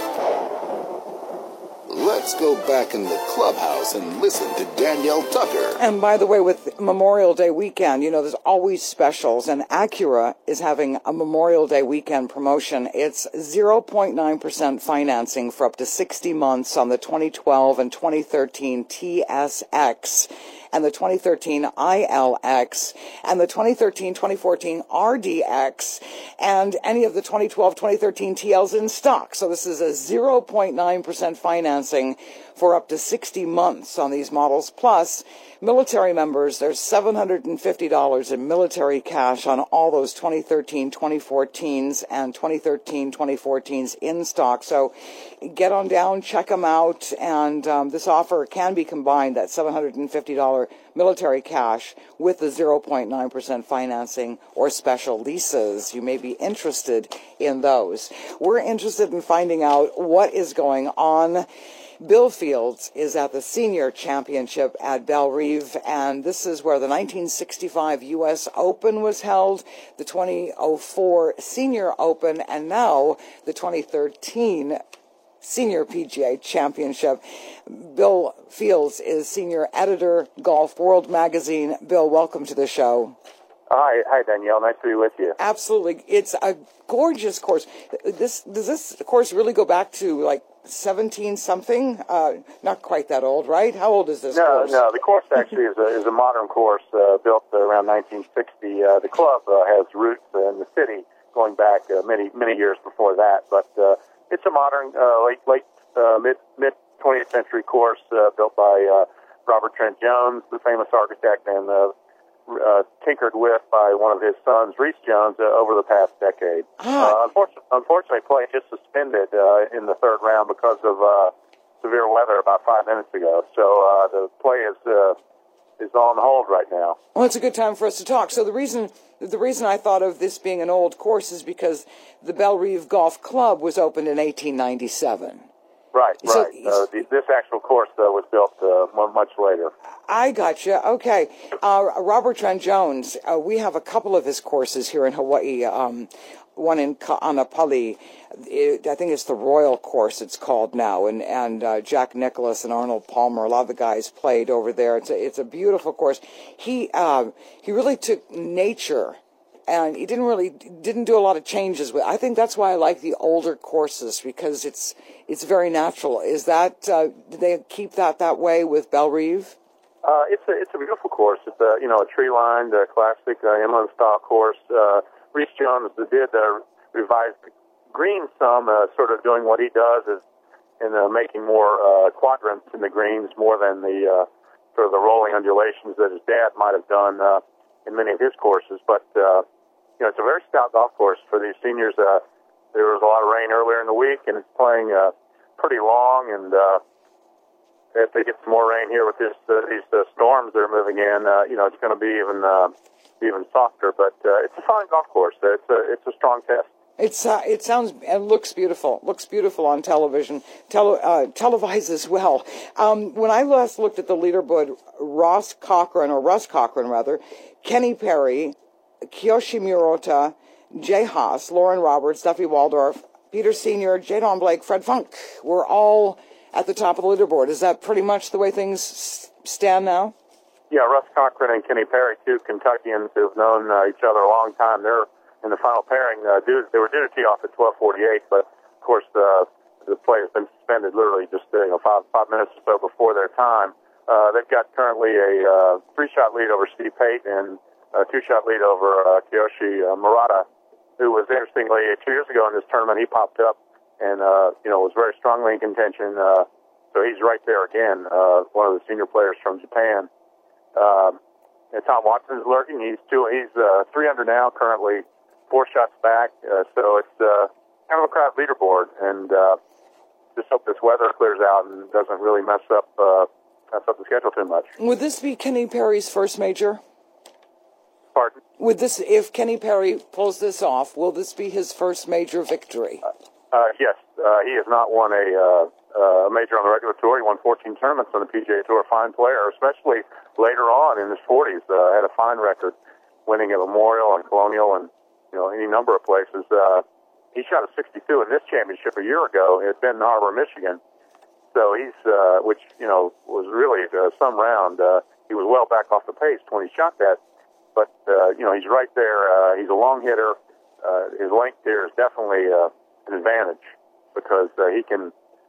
Let's go back in the clubhouse and listen to Danielle Tucker. And by the way, with Memorial Day weekend, there's always specials, and Acura is having a Memorial Day weekend promotion. It's 0.9% financing for up to 60 months on the 2012 and 2013 TSX and the 2013 ILX and the 2013-2014 RDX and any of the 2012-2013 TLs in stock. So this is a 0.9% financing for up to 60 months on these models. Plus, military members, there's $750 in military cash on all those 2013, 2014s and 2013, 2014s in stock. So get on down, check them out, and this offer can be combined, that $750 military cash with the 0.9% financing or special leases. You may be interested in those. We're interested in finding out what is going on. Bill Fields is at the Senior Championship at Bellerive, and this is where the 1965 U.S. Open was held, the 2004 Senior Open, and now the 2013 Senior PGA Championship. Bill Fields is Senior Editor, Golf World Magazine. Bill, welcome to the show. Hi, Danielle. Nice to be with you. Absolutely. It's a gorgeous course. Does this course really go back to like 17-something? Not quite that old, right? How old is this course? No. The course actually is a modern course built around 1960. The club has roots in the city going back many years before that. But it's a modern, mid 20th century course built by Robert Trent Jones, the famous architect, and tinkered with by one of his sons, Reese Jones, over the past decade. Unfortunately, play just suspended in the third round because of severe weather about 5 minutes ago. So the play is on hold right now. Well, it's a good time for us to talk. So the reason I thought of this being an old course is because the Bellerive Golf Club was opened in 1897. Right. This actual course, though, was built much later. I gotcha. Okay. Robert Trent Jones, we have a couple of his courses here in Hawaii. One in Ka'anapali. I think it's the Royal Course it's called now. And Jack Nicklaus and Arnold Palmer, a lot of the guys played over there. It's a beautiful course. He really took nature, and he didn't do a lot of changes with. I think that's why I like the older courses, because it's very natural. Is that did they keep that way with Bellerive? It's a beautiful course. It's a tree-lined, classic inland style course. Reese Jones did revise the green some, sort of doing what he does is in making more quadrants in the greens more than the sort of the rolling undulations that his dad might have done in many of his courses. But it's a very stout golf course for these seniors. There was a lot of rain earlier in the week, and it's playing pretty long. And if they get some more rain here with these storms that are moving in, it's going to be even softer. But it's a fine golf course. It's a strong test. It sounds and looks beautiful. Looks beautiful on television, televised as well. When I last looked at the leaderboard, Russ Cochran, Kenny Perry, Kiyoshi Murata, Jay Haas, Lauren Roberts, Duffy Waldorf, Peter Senior, Jadon Blake, Fred Funk were all at the top of the leaderboard. Is that pretty much the way things stand now? Yeah, Russ Cochran and Kenny Perry, two Kentuckians who've known each other a long time. They're in the final pairing. They were due to tee off at 12:48, but of course the play has been suspended literally just 5 minutes or so before their time. They've got currently a 3-shot lead over Steve Pate and a 2-shot lead over Kiyoshi Murata, who was interestingly 2 years ago in this tournament. He popped up and was very strongly in contention. So he's right there again, one of the senior players from Japan. Tom Watson's lurking. He's 3 under now, currently 4 shots back. So it's kind of a crowd leaderboard, and just hope this weather clears out and doesn't really mess up the schedule too much. Would this be Kenny Perry's first major? Pardon? If Kenny Perry pulls this off, will this be his first major victory? Yes. He has not won a major on the regular tour. He won 14 tournaments on the PGA Tour. Fine player, especially later on in his 40s. Had a fine record, winning at Memorial and Colonial and any number of places. He shot a 62 in this championship a year ago at Benton Harbor, Michigan. So he's, which was really some round. He was well back off the pace when he shot that. But he's right there. He's a long hitter. His length here is definitely an advantage because he can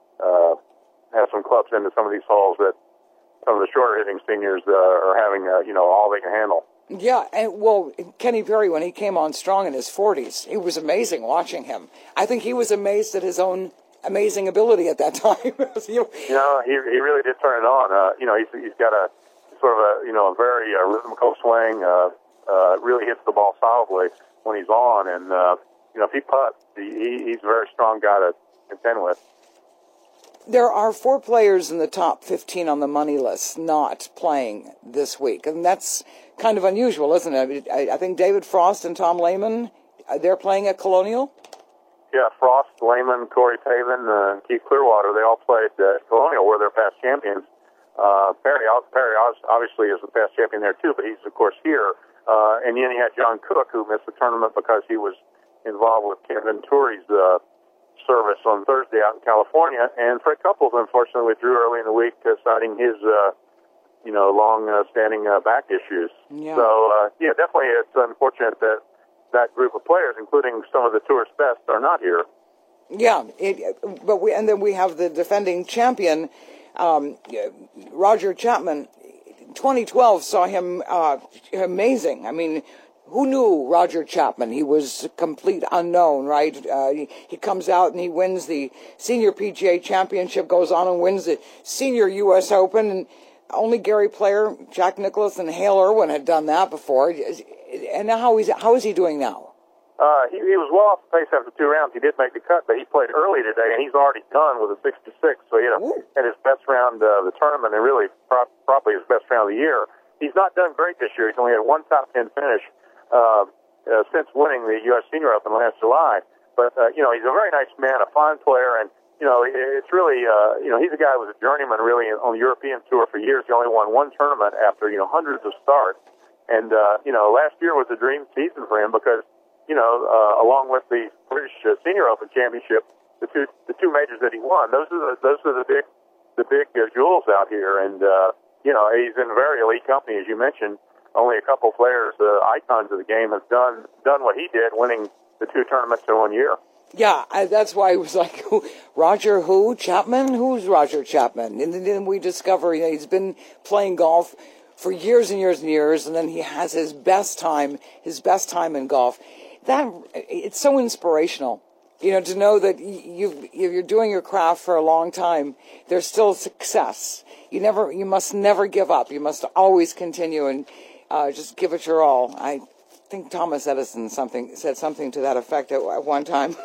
have some clubs into some of these holes that some of the shorter hitting seniors are having, all they can handle. Yeah, and Kenny Perry, when he came on strong in his 40s, it was amazing watching him. I think he was amazed at his own amazing ability at that time. He really did turn it on. He's got a sort of a very rhythmical swing. Really hits the ball solidly when he's on, and if he putts, he's a very strong guy to contend with. There are 4 players in the top 15 on the money list not playing this week, and that's kind of unusual, isn't it? I think David Frost and Tom Lehman, they're playing at Colonial? Yeah, Frost, Lehman, Corey Pavin, Keith Clearwater, they all played at Colonial where they're past champions. Perry obviously is the past champion there too, but he's of course here. And then he had John Cook, who missed the tournament because he was involved with Ken Venturi's service on Thursday out in California. And Fred Couples, unfortunately, withdrew early in the week, citing his, long-standing back issues. Yeah. So, definitely it's unfortunate that that group of players, including some of the tour's best, are not here. Yeah, and then we have the defending champion, Roger Chapman. 2012 saw him amazing. I mean, who knew Roger Chapman? He was a complete unknown, right? He comes out and he wins the Senior PGA Championship, goes on and wins the Senior U.S. Open, and only Gary Player, Jack Nicklaus, and Hale Irwin had done that before. And now how is he doing now? He was well off the pace after 2 rounds. He did make the cut, but he played early today, and he's already done with a 66. So, had his best round of the tournament, and really probably his best round of the year. He's not done great this year. He's only had 1 top 10 finish since winning the U.S. Senior Open last July. But, he's a very nice man, a fine player, and, it's really, he's a guy who was a journeyman really on the European Tour for years. He only won 1 tournament after, hundreds of starts. And, last year was a dream season for him because, along with the British Senior Open Championship, the two majors that he won, those are the big jewels out here. And he's in very elite company, as you mentioned. Only a couple players, icons of the game, have done what he did, winning the 2 tournaments in 1 year. Yeah, that's why it was like, Roger who? Chapman? Who's Roger Chapman? And then we discover he's been playing golf for years and years and years, and then he has his best time in golf. It's so inspirational, to know that you're doing your craft for a long time. There's still success. You must never give up. You must always continue and just give it your all. I think Thomas Edison said something to that effect at one time.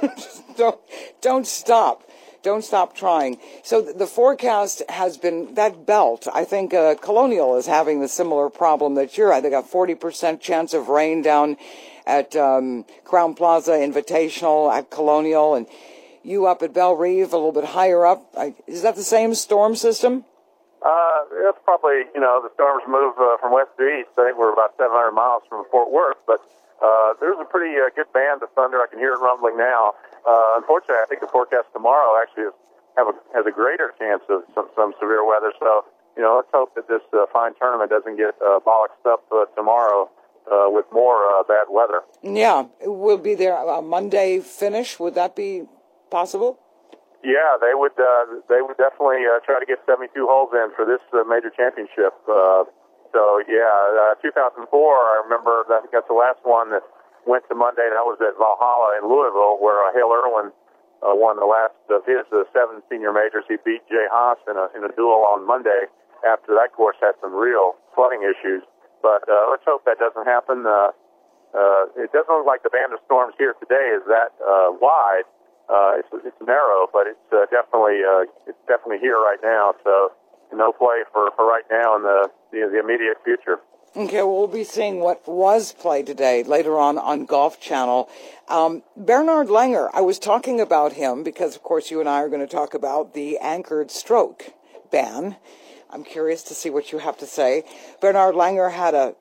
Don't stop. Don't stop trying. So the forecast has been that belt. I think Colonial is having the similar problem that you're at. They got 40% chance of rain down at Crown Plaza Invitational at Colonial, and you up at Belle Reve, a little bit higher up. Is that the same storm system? It's probably, the storms move from west to east. I think we're about 700 miles from Fort Worth, but there's a pretty good band of thunder. I can hear it rumbling now. Unfortunately, I think the forecast tomorrow actually has a greater chance of some severe weather. So, let's hope that this fine tournament doesn't get bollocksed up tomorrow with more bad weather. Yeah, will be there a Monday finish. Would that be possible? Yeah, they would definitely try to get 72 holes in for this major championship. 2004, I remember that's the last one that went to Monday. That was at Valhalla in Louisville, where Hale Irwin won the last of his 7 senior majors. He beat Jay Haas in a duel on Monday after that course had some real flooding issues. But let's hope that doesn't happen. It doesn't look like the band of storms here today is that wide. It's narrow, but it's definitely here right now. So no play for right now in the immediate future. Okay, well, we'll be seeing what was played today later on Golf Channel. Bernhard Langer, I was talking about him because, of course, you and I are going to talk about the anchored stroke ban. I'm curious to see what you have to say. Bernhard Langer had a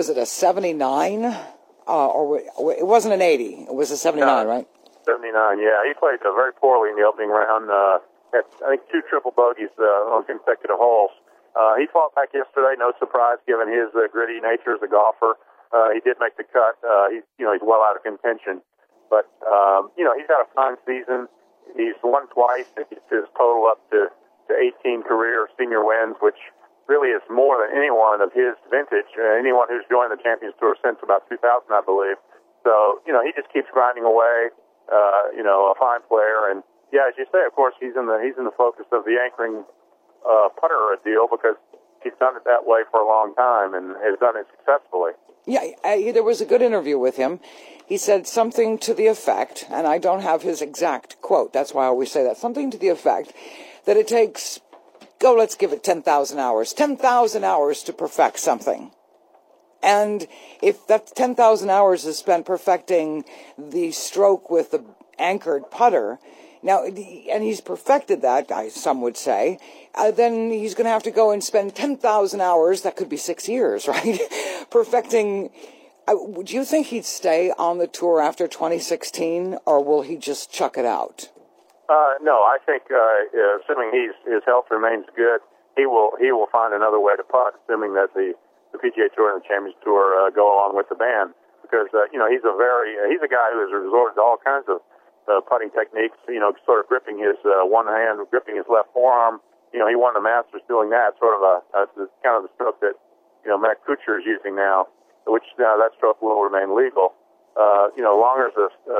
79? Or it wasn't an 80. It was a 79, right? 79, yeah. He played very poorly in the opening round. Had, I think, 2 triple bogeys on consecutive holes. He fought back yesterday, no surprise, given his gritty nature as a golfer. He did make the cut. He's well out of contention. But, he's had a fine season. He's won twice. His total up to 18 career senior wins, which really is more than anyone of his vintage, anyone who's joined the Champions Tour since about 2000, I believe. So, he just keeps grinding away, a fine player. And, yeah, as you say, of course, he's in the focus of the anchoring putter deal because he's done it that way for a long time and has done it successfully. Yeah, there was a good interview with him. He said something to the effect, and I don't have his exact quote, that's why I always say that, something to the effect that it takes, let's give it 10,000 hours, 10,000 hours to perfect something. And if that 10,000 hours is spent perfecting the stroke with the anchored putter, now, and he's perfected that, some would say, then he's going to have to go and spend 10,000 hours, that could be 6 years, right, perfecting. Do you think he'd stay on the tour after 2016, or will he just chuck it out? No, I think assuming his health remains good, he will find another way to putt, assuming that the PGA Tour and the Champions Tour go along with the ban, because he's a guy who has resorted to all kinds of putting techniques, sort of gripping his one hand, gripping his left forearm. He won the Masters doing that, sort of kind of the stroke that, Matt Kuchar is using now, which that stroke will remain legal. Longer's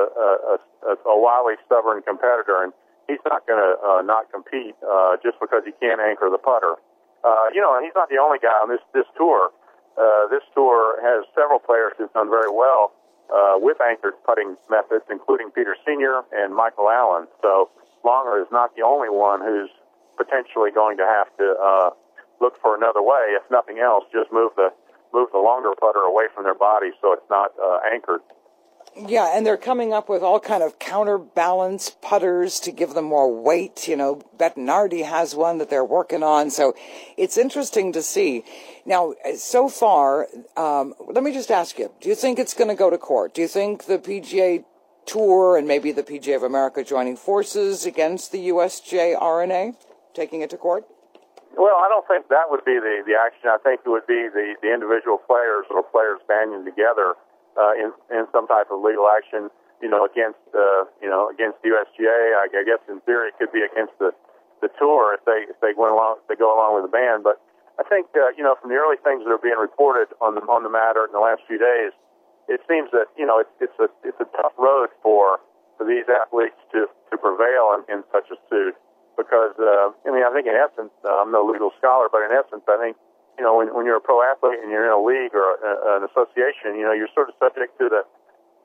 a wily, stubborn competitor, and he's not going to not compete just because he can't anchor the putter. And he's not the only guy on this tour. This tour has several players who've done very well with anchored putting methods, including Peter Senior and Michael Allen. So Longer is not the only one who's potentially going to have to look for another way. If nothing else, just move the longer putter away from their body so it's not anchored. Yeah, and they're coming up with all kind of counterbalance putters to give them more weight. Bettinardi has one that they're working on, so it's interesting to see. Now, so far, let me just ask you, do you think it's going to go to court? Do you think the PGA Tour and maybe the PGA of America joining forces against the USJ-R&A, taking it to court? Well, I don't think that would be the action. I think it would be the individual players or players banding together in some type of legal action, against the USGA. I guess in theory it could be against the tour if they go along with the ban. But I think from the early things that are being reported on the matter in the last few days, it seems that it's a tough road for these athletes to prevail in such a suit because I think in essence, I'm no legal scholar, but in essence I think. When you're a pro athlete and you're in a league or an association, you're sort of subject to the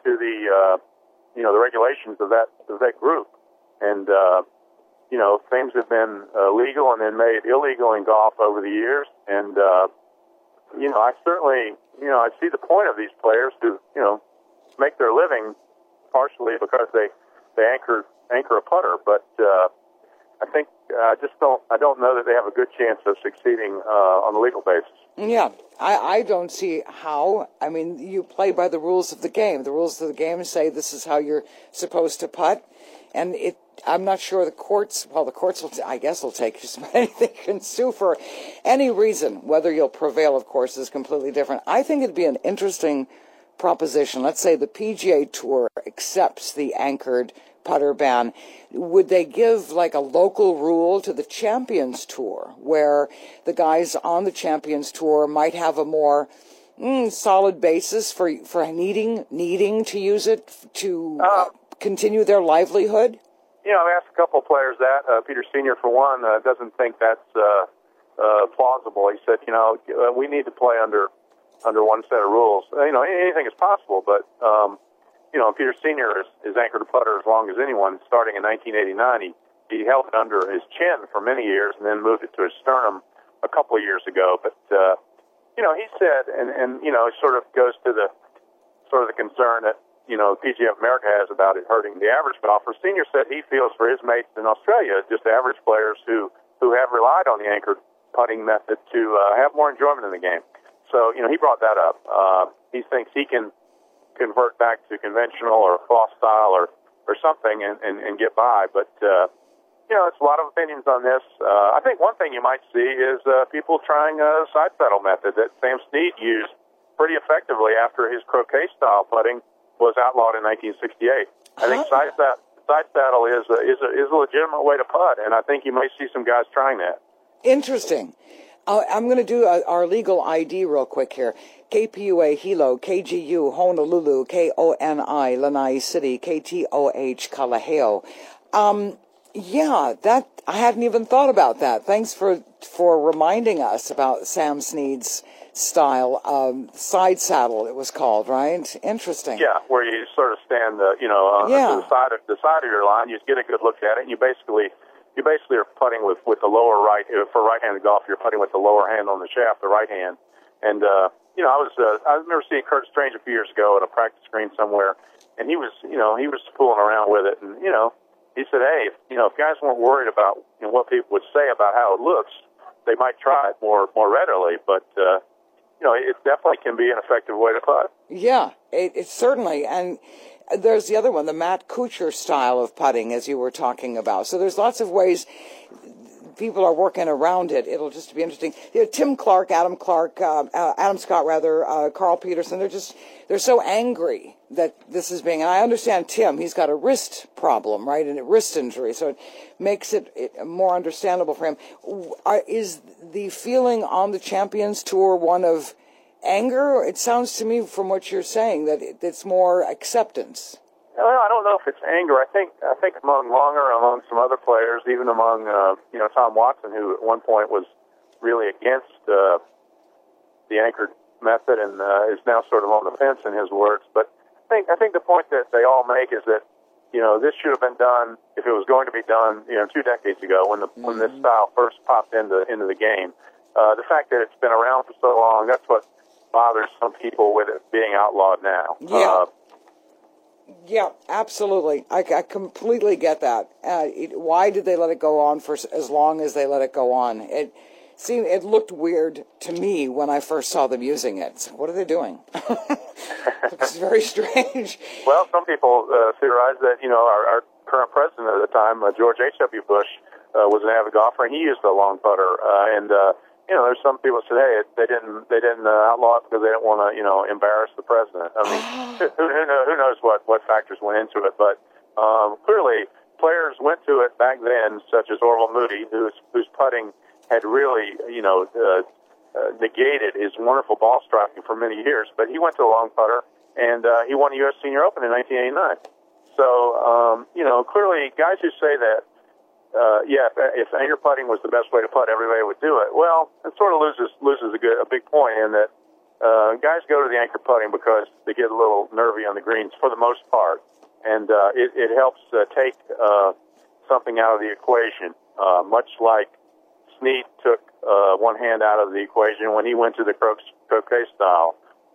regulations of that group. And things have been legal and then made illegal in golf over the years. And I certainly I see the point of these players to make their living partially because they anchor a putter, but I think I don't know that they have a good chance of succeeding on a legal basis. Yeah, I don't see how. I mean, you play by the rules of the game. The rules of the game say this is how you're supposed to putt, and I'm not sure the courts will, I guess, will take just about anything. You can sue for any reason. Whether you'll prevail, of course, is completely different. I think it'd be an interesting proposition. Let's say the PGA Tour accepts the anchored putter ban. Would they give like a local rule to the Champions Tour where the guys on the Champions Tour might have a more solid basis for needing to use it to continue their livelihood? I've asked a couple of players that. Peter Senior, for one, doesn't think that's plausible. He said, we need to play under under one set of rules. Anything is possible, but Peter Sr. is anchored a putter as long as anyone. Starting in 1989, he held it under his chin for many years and then moved it to his sternum a couple of years ago. But he said, and it sort of goes to the concern that PGA of America has about it hurting the average golfer. Senior said he feels for his mates in Australia, just average players who have relied on the anchored putting method to have more enjoyment in the game. So he brought that up. He thinks he can convert back to conventional or cross style or something and get by. But it's a lot of opinions on this. I think one thing you might see is people trying a side saddle method that Sam Snead used pretty effectively after his croquet style putting was outlawed in 1968. I think side saddle is a legitimate way to putt, and I think you may see some guys trying that. Interesting. I'm going to do our legal ID real quick here. KPUA Hilo, KGU Honolulu, KONI Lanai City, KTOH Kalaheo. Yeah, that I hadn't even thought about that. Thanks for reminding us about Sam Snead's style, side saddle it was called, right? Interesting. Yeah, where you sort of stand, to the side of your line. You get a good look at it, and you basically are putting with the lower right. For right-handed golf, you're putting with the lower hand on the shaft, the right hand. And I remember seeing Kurt Strange a few years ago at a practice green somewhere, and he was fooling around with it, and he said, hey, if guys weren't worried about what people would say about how it looks, they might try it more readily, but it definitely can be an effective way to putt. Yeah, it certainly. And there's the other one, the Matt Kuchar style of putting, as you were talking about. So there's lots of ways people are working around it. It'll just be interesting. Tim Clark, Adam Scott, Carl Peterson, they're so angry that this is being, and I understand Tim, he's got a wrist problem, right, and a wrist injury, so it makes it more understandable for him. Is the feeling on the Champions Tour one of anger? It sounds to me from what you're saying that it's more acceptance. Well, I don't know if it's anger. I think among Longer, among some other players, even among Tom Watson, who at one point was really against the anchored method and is now sort of on the fence in his words. But I think the point that they all make is that this should have been done if it was going to be done 2 decades ago when this style first popped into the game. The fact that it's been around for so long, that's what bothers some people with it being outlawed now. Yeah. Yeah, absolutely. I completely get that. Why did they let it go on for as long as they let it go on? It looked weird to me when I first saw them using it. So what are they doing? It's very strange. Well, some people theorize that our current president at the time, George H.W. Bush, was an avid golfer, and he used a long putter. There's some people who say, hey, they didn't outlaw it because they didn't want to embarrass the president. I mean, who knows what factors went into it? But clearly, players went to it back then, such as Orville Moody, whose putting had really negated his wonderful ball striking for many years. But he went to a long putter, and he won the U.S. Senior Open in 1989. So clearly, guys who say that. If anchor putting was the best way to putt, everybody would do it. Well, it sort of loses a big point in that guys go to the anchor putting because they get a little nervy on the greens for the most part, and it helps take something out of the equation, much like Snead took one hand out of the equation when he went to the croquet style.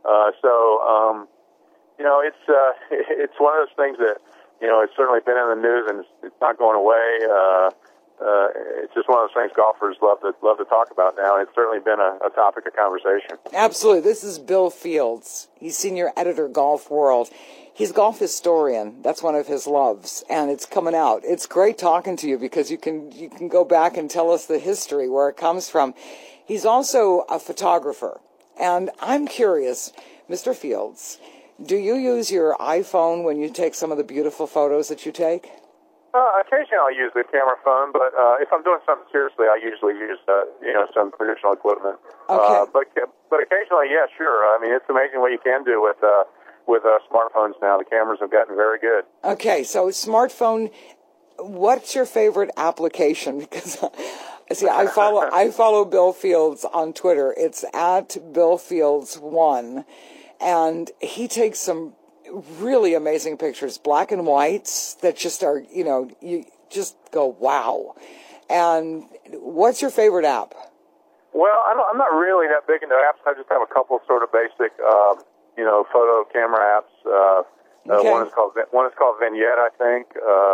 It's one of those things that. It's certainly been in the news, and it's not going away. It's just one of those things golfers love to talk about now, and it's certainly been a topic of conversation. Absolutely. This is Bill Fields. He's senior editor, Golf World. He's a golf historian. That's one of his loves, and it's coming out. It's great talking to you because you can go back and tell us the history, where it comes from. He's also a photographer, and I'm curious, Mr. Fields, do you use your iPhone when you take some of the beautiful photos that you take? Occasionally I'll use the camera phone, but if I'm doing something seriously, I usually use some traditional equipment. Okay. But occasionally, yeah, sure. I mean, it's amazing what you can do with smartphones now. The cameras have gotten very good. Okay, so smartphone. What's your favorite application? Because See, I follow Bill Fields on Twitter. It's at Bill Fields 1, and he takes some really amazing pictures, black and whites, that just are, you just go, wow. And what's your favorite app? Well, I'm not really that big into apps. I just have a couple sort of basic, photo camera apps. Okay. One is called Vignette, I think.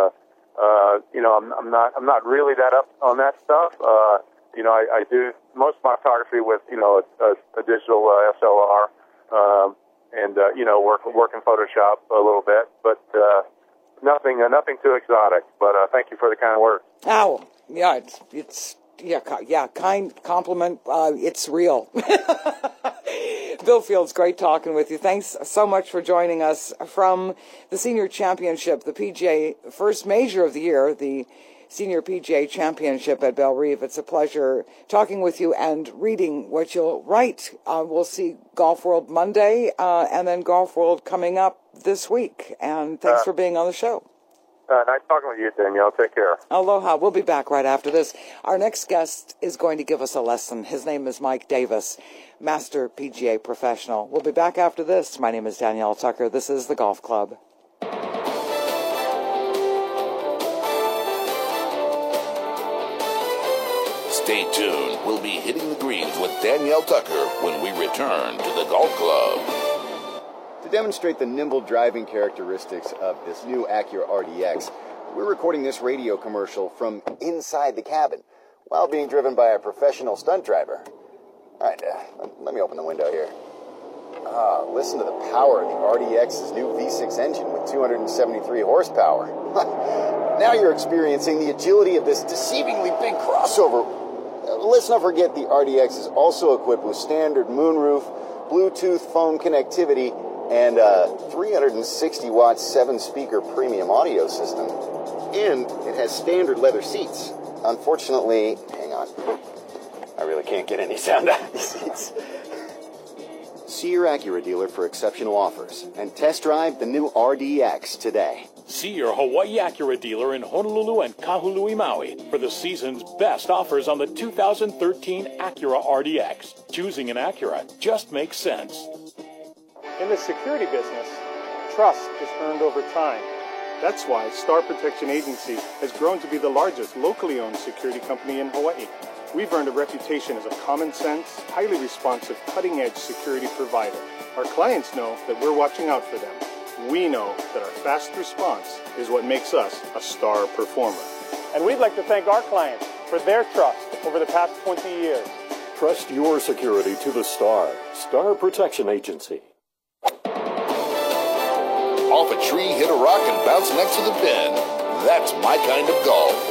I'm not really that up on that stuff. I do most of my photography with a digital SLR, and work in Photoshop a little bit, but nothing too exotic. But thank you for the kind words. Oh, yeah, kind compliment. It's real. Bill Fields, great talking with you. Thanks so much for joining us from the Senior Championship, the PGA first major of the year, the Senior PGA Championship at Bellerive. It's a pleasure talking with you and reading what you'll write. We'll see Golf World Monday and then Golf World coming up this week. And thanks for being on the show. Nice talking with you, Danielle. Take care. Aloha. We'll be back right after this. Our next guest is going to give us a lesson. His name is Mike Davis, Master PGA Professional. We'll be back after this. My name is Danielle Tucker. This is The Golf Club. Stay tuned. We'll be hitting the greens with Danielle Tucker when we return to the Golf Club. To demonstrate the nimble driving characteristics of this new Acura RDX, we're recording this radio commercial from inside the cabin while being driven by a professional stunt driver. All right, let me open the window here. Listen to the power of the RDX's new V6 engine with 273 horsepower. Now you're experiencing the agility of this deceivingly big crossover. Let's not forget the RDX is also equipped with standard moonroof, Bluetooth phone connectivity, and a 360-watt 7-speaker premium audio system. And it has standard leather seats. Unfortunately, hang on, I really can't get any sound out of these seats. See your Acura dealer for exceptional offers and test drive the new RDX today. See your Hawaii Acura dealer in Honolulu and Kahului, Maui for the season's best offers on the 2013 Acura RDX. Choosing an Acura just makes sense. In the security business, trust is earned over time. That's why Star Protection Agency has grown to be the largest locally owned security company in Hawaii. We've earned a reputation as a common sense, highly responsive, cutting-edge security provider. Our clients know that we're watching out for them. We know that our fast response is what makes us a star performer. And we'd like to thank our clients for their trust over the past 20 years. Trust your security to the Star Protection Agency. Off a tree, hit a rock, and bounce next to the pin. That's my kind of golf.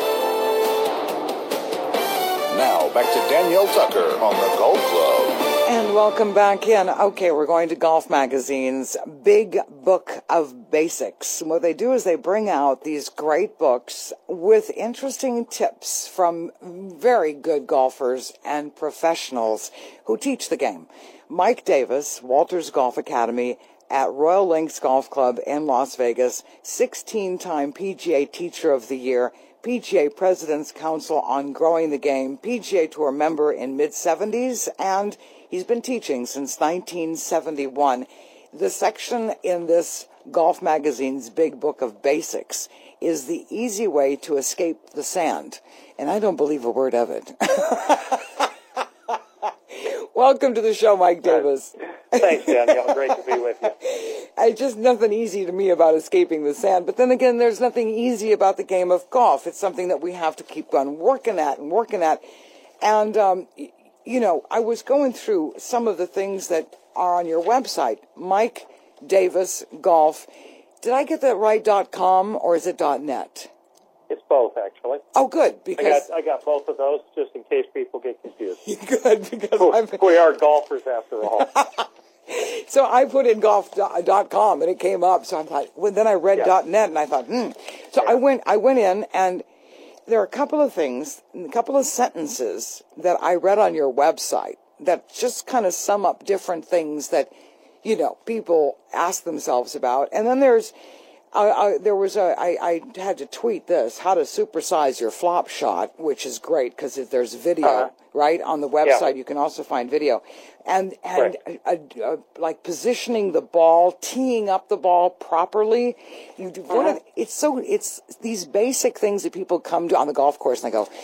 Now, back to Danielle Tucker on the Golf Club. And welcome back in. Okay, we're going to Golf Magazine's Big Book of Basics. What they do is they bring out these great books with interesting tips from very good golfers and professionals who teach the game. Mike Davis, Walters Golf Academy at Royal Links Golf Club in Las Vegas, 16-time PGA Teacher of the Year, PGA President's Council on Growing the Game, PGA Tour member in mid-70s, and he's been teaching since 1971. The section in this Golf Magazine's Big Book of Basics is the easy way to escape the sand, and I don't believe a word of it. Welcome to the show, Mike Davis. Thanks, Danielle. Great to be with you. It's just nothing easy to me about escaping the sand. But then again, there's nothing easy about the game of golf. It's something that we have to keep on working at. And, I was going through some of the things that are on your website, Mike Davis Golf. Did I get that right, .com, or is it .net? It's both, actually. Oh, good, because I got both of those just in case people get confused. Good, because we are golfers after all. So I put in golf.com and it came up. So I thought, then I read .net and I thought, So I went in, and there are a couple of things, a couple of sentences that I read on your website that just kind of sum up different things that, people ask themselves about. And then there's I had to tweet this, how to supersize your flop shot, which is great because there's video, right? On the website, you can also find video. And like positioning the ball, teeing up the ball properly. It's these basic things that people come to on the golf course and they go,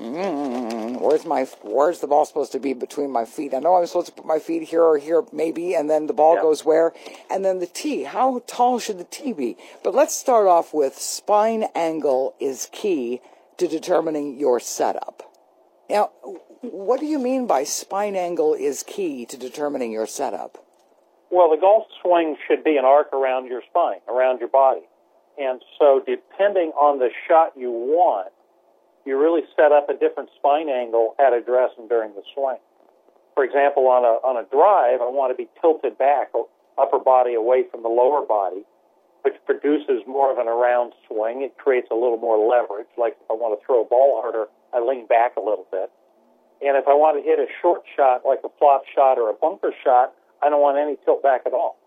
where's the ball supposed to be between my feet? I know I'm supposed to put my feet here or here, maybe, and then the ball goes where? And then the tee. How tall should the tee be? But let's start off with spine angle is key to determining your setup. Now, what do you mean by spine angle is key to determining your setup? Well, the golf swing should be an arc around your spine, around your body. And so depending on the shot you want, you really set up a different spine angle at address and during the swing. For example, on a drive, I want to be tilted back, upper body away from the lower body, which produces more of an around swing. It creates a little more leverage. Like if I want to throw a ball harder, I lean back a little bit. And if I want to hit a short shot, like a flop shot or a bunker shot, I don't want any tilt back at all.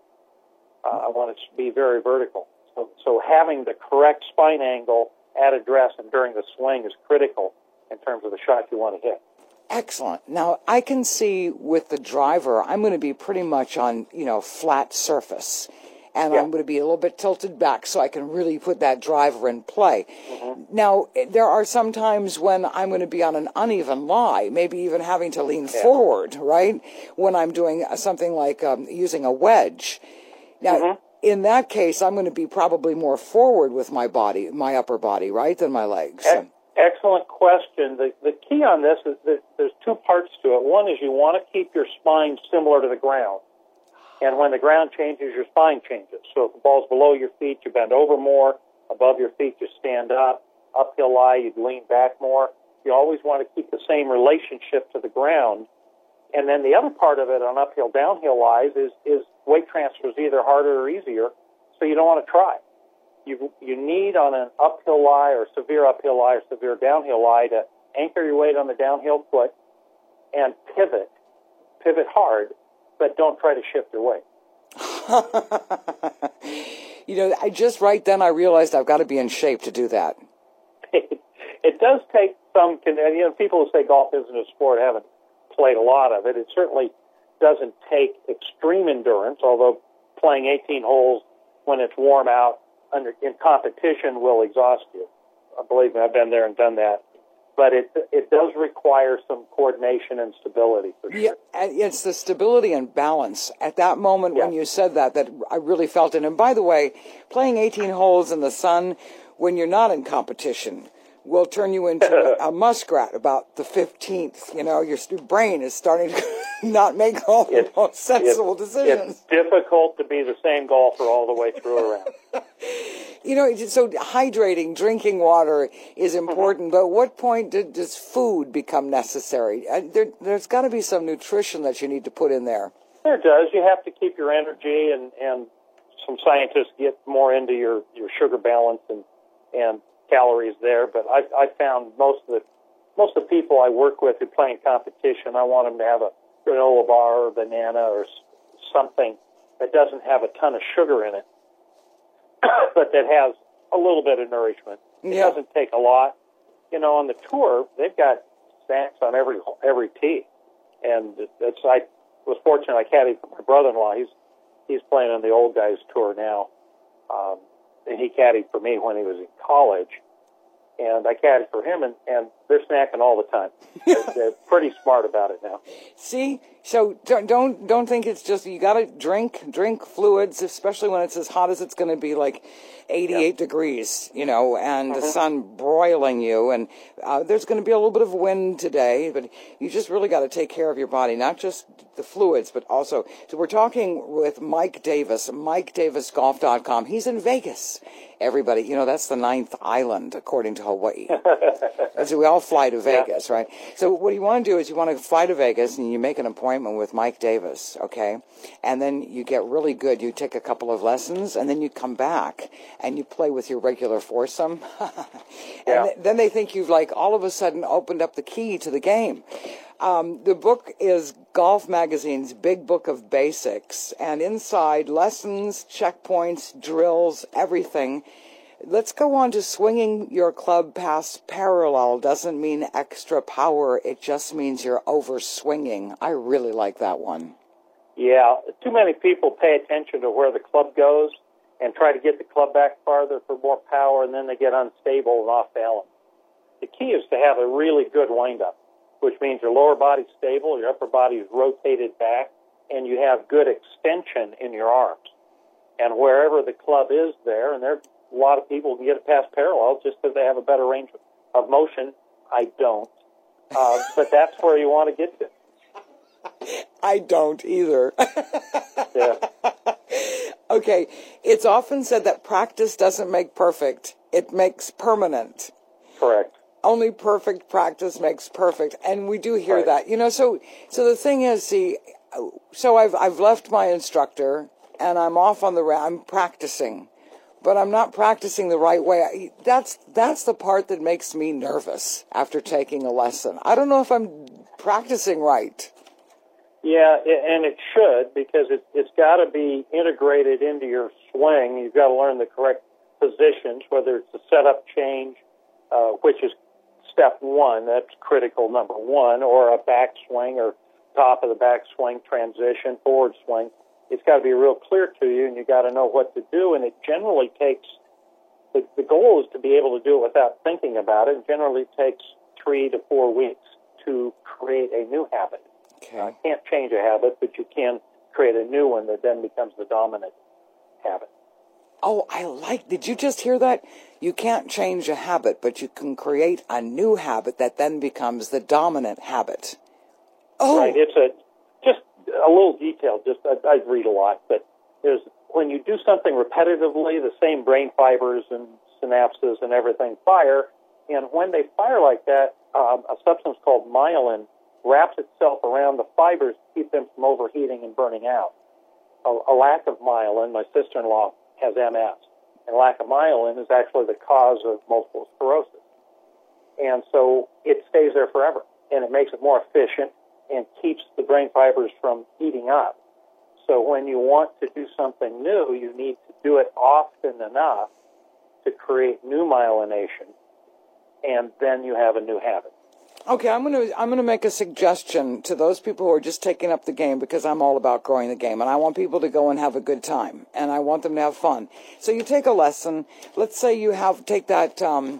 I want it to be very vertical. So having the correct spine angle at address and during the swing is critical in terms of the shot you want to hit. Excellent. Now, I can see with the driver, I'm going to be pretty much on, flat surface. And I'm going to be a little bit tilted back so I can really put that driver in play. Now, there are some times when I'm going to be on an uneven lie, maybe even having to lean forward, right? When I'm doing something like using a wedge. Now, in that case, I'm going to be probably more forward with my body, my upper body, right, than my legs. Excellent question. The key on this is that there's two parts to it. One is you want to keep your spine similar to the ground. And when the ground changes, your spine changes. So if the ball's below your feet, you bend over more. Above your feet, you stand up. Uphill lie, you'd lean back more. You always want to keep the same relationship to the ground. And then the other part of it on uphill, downhill lies is weight transfer is either harder or easier, so you don't want to try. You need on an uphill lie or severe uphill lie or severe downhill lie to anchor your weight on the downhill foot and pivot hard, but don't try to shift your weight. I just right then I realized I've got to be in shape to do that. It does take some, people who say golf isn't a sport haven't played a lot of it. It certainly doesn't take extreme endurance, although playing 18 holes when it's warm out in competition will exhaust you. Believe me, I've been there and done that. But it does require some coordination and stability, for sure. Yeah, it's the stability and balance. At that moment when you said that I really felt it. And by the way, playing 18 holes in the sun when you're not in competition will turn you into a muskrat about the 15th. Your brain is starting to not make all the most sensible decisions. It's difficult to be the same golfer all the way through a round. So hydrating, drinking water is important, but at what point does food become necessary? There's got to be some nutrition that you need to put in there. There does. You have to keep your energy, and some scientists get more into your sugar balance and calories there. But I found most of the people I work with who play in competition, I want them to have a granola bar or banana or something that doesn't have a ton of sugar in it, but that has a little bit of nourishment. It doesn't take a lot. On the tour, they've got snacks on every tee, and I was fortunate. I caddied for my brother-in-law. He's playing on the old guys tour now, and he caddied for me when he was in college, and I caddied for him, and they're snacking all the time. They're pretty smart about it now. See, so don't think it's just you got to drink fluids, especially when it's as hot as it's going to be, like 88 degrees, and the sun broiling you, and there's going to be a little bit of wind today, but you just really got to take care of your body, not just the fluids, but also. So we're talking with Mike Davis, MikeDavisGolf.com. He's in Vegas. Everybody, that's the 9th island, according to Hawaii. So we all fly to Vegas, right? So what you want to do is you want to fly to Vegas and you make an appointment with Mike Davis, okay? And then you get really good. You take a couple of lessons and then you come back and you play with your regular foursome. And then they think you've all of a sudden opened up the key to the game. The book is Golf Magazine's Big Book of Basics, and inside, lessons, checkpoints, drills, everything. Let's go on to swinging your club past parallel. Doesn't mean extra power, it just means you're over swinging. I really like that one. Yeah, too many people pay attention to where the club goes and try to get the club back farther for more power, and then they get unstable and off balance. The key is to have a really good wind-up, which means your lower body's stable, your upper body is rotated back, and you have good extension in your arms. And wherever the club is there, and there are a lot of people who can get it past parallel just because they have a better range of motion. I don't. But that's where you want to get to. I don't either. Yeah. Okay, it's often said that practice doesn't make perfect. It makes permanent. Correct. Only perfect practice makes perfect. And we do hear that. You know, so the thing is, see, so I've left my instructor and I'm off on the I'm practicing. But I'm not practicing the right way. That's the part that makes me nervous after taking a lesson. I don't know if I'm practicing right. Yeah, and it should, because it's got to be integrated into your swing. You've got to learn the correct positions, whether it's a setup change, which is step one, that's critical number one, or a backswing or top of the backswing transition, forward swing. It's got to be real clear to you, and you got to know what to do. And it generally takes, the goal is to be able to do it without thinking about it. It generally takes 3 to 4 weeks to create a new habit. Okay. Can't change a habit, but you can create a new one that then becomes the dominant habit. Oh, did you just hear that? You can't change a habit, but you can create a new habit that then becomes the dominant habit. Oh. Right, it's just a little detail, I read a lot, but when you do something repetitively, the same brain fibers and synapses and everything fire, and when they fire like that, a substance called myelin wraps itself around the fibers to keep them from overheating and burning out. A lack of myelin, my sister-in-law has MS, and lack of myelin is actually the cause of multiple sclerosis. And so it stays there forever, and it makes it more efficient and keeps the brain fibers from heating up. So when you want to do something new, you need to do it often enough to create new myelination, and then you have a new habit. Okay, I'm gonna make a suggestion to those people who are just taking up the game, because I'm all about growing the game, and I want people to go and have a good time, and I want them to have fun. So you take a lesson. Let's say you take that.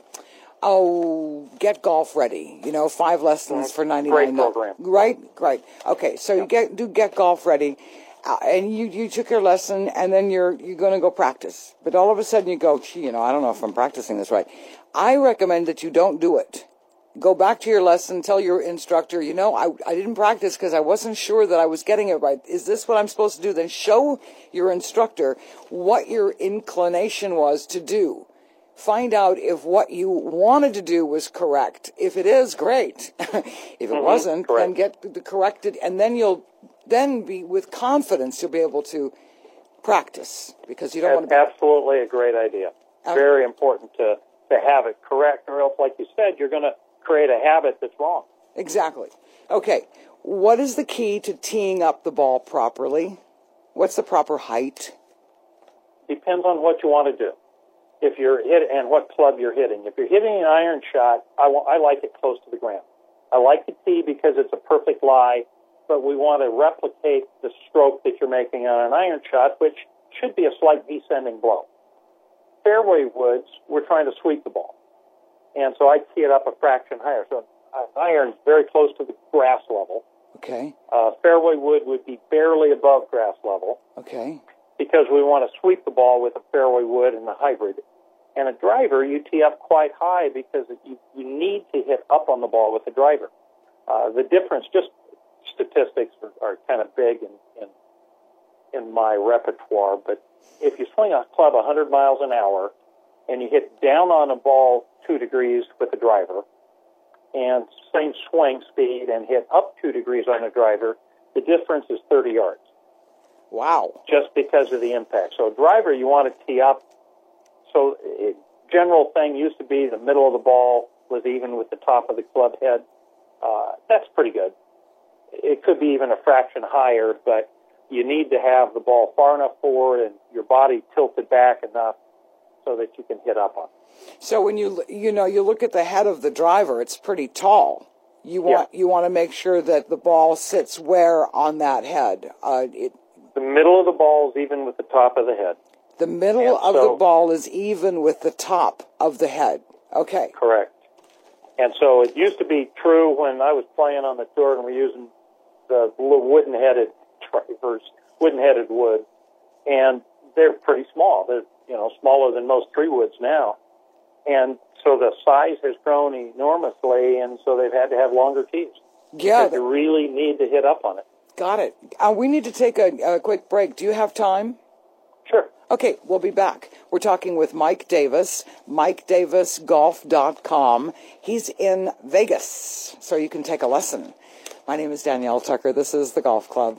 Get Golf Ready. 5 lessons for $99. Great program. Right. Great. Okay, so you Get Golf Ready, and you took your lesson, and then you're going to go practice. But all of a sudden you go, I don't know if I'm practicing this right. I recommend that you don't do it. Go back to your lesson, tell your instructor, I didn't practice because I wasn't sure that I was getting it right. Is this what I'm supposed to do? Then show your instructor what your inclination was to do. Find out if what you wanted to do was correct. If it is, great. If it wasn't, correct. Then get the corrected, and then you'll be with confidence. You'll be able to practice, because you don't want to. Absolutely a great idea. Very important to have it correct, or else, like you said, you're going to create a habit that's wrong. Exactly. Okay. What is the key to teeing up the ball properly? What's the proper height? Depends on what you want to do. If you're and what club you're hitting. If you're hitting an iron shot, I like it close to the ground. I like the tee because it's a perfect lie, but we want to replicate the stroke that you're making on an iron shot, which should be a slight descending blow. Fairway woods, we're trying to sweep the ball. And so I tee it up a fraction higher. So iron's very close to the grass level. Okay. Fairway wood would be barely above grass level. Okay. Because we want to sweep the ball with a fairway wood and a hybrid. And a driver, you tee up quite high because you need to hit up on the ball with a driver. The difference, just statistics are kind of big in my repertoire, but if you swing a club 100 miles an hour and you hit down on a ball 2 degrees with a driver, and same swing speed and hit up 2 degrees on a driver, the difference is 30 yards. Wow. Just because of the impact. So a driver, you want to tee up. So general thing used to be the middle of the ball was even with the top of the club head. That's pretty good. it could be even a fraction higher, but you need to have the ball far enough forward and your body tilted back enough so that you can hit up on it. So when you look at the head of the driver, it's pretty tall. You want to make sure that the ball sits where on that head? The middle of the ball is even with the top of the head. The middle of the ball is even with the top of the head. Okay. Correct. And so it used to be true when I was playing on the tour and we're using the wooden-headed drivers, wooden-headed wood, and they're pretty small. They're, smaller than most 3-woods now. And so the size has grown enormously, and so they've had to have longer tees. Yeah. Because you really need to hit up on it. Got it. We need to take a quick break. Do you have time? Sure. Okay, we'll be back. We're talking with Mike Davis, MikeDavisGolf.com. He's in Vegas, so you can take a lesson. My name is Danielle Tucker. This is the Golf Club.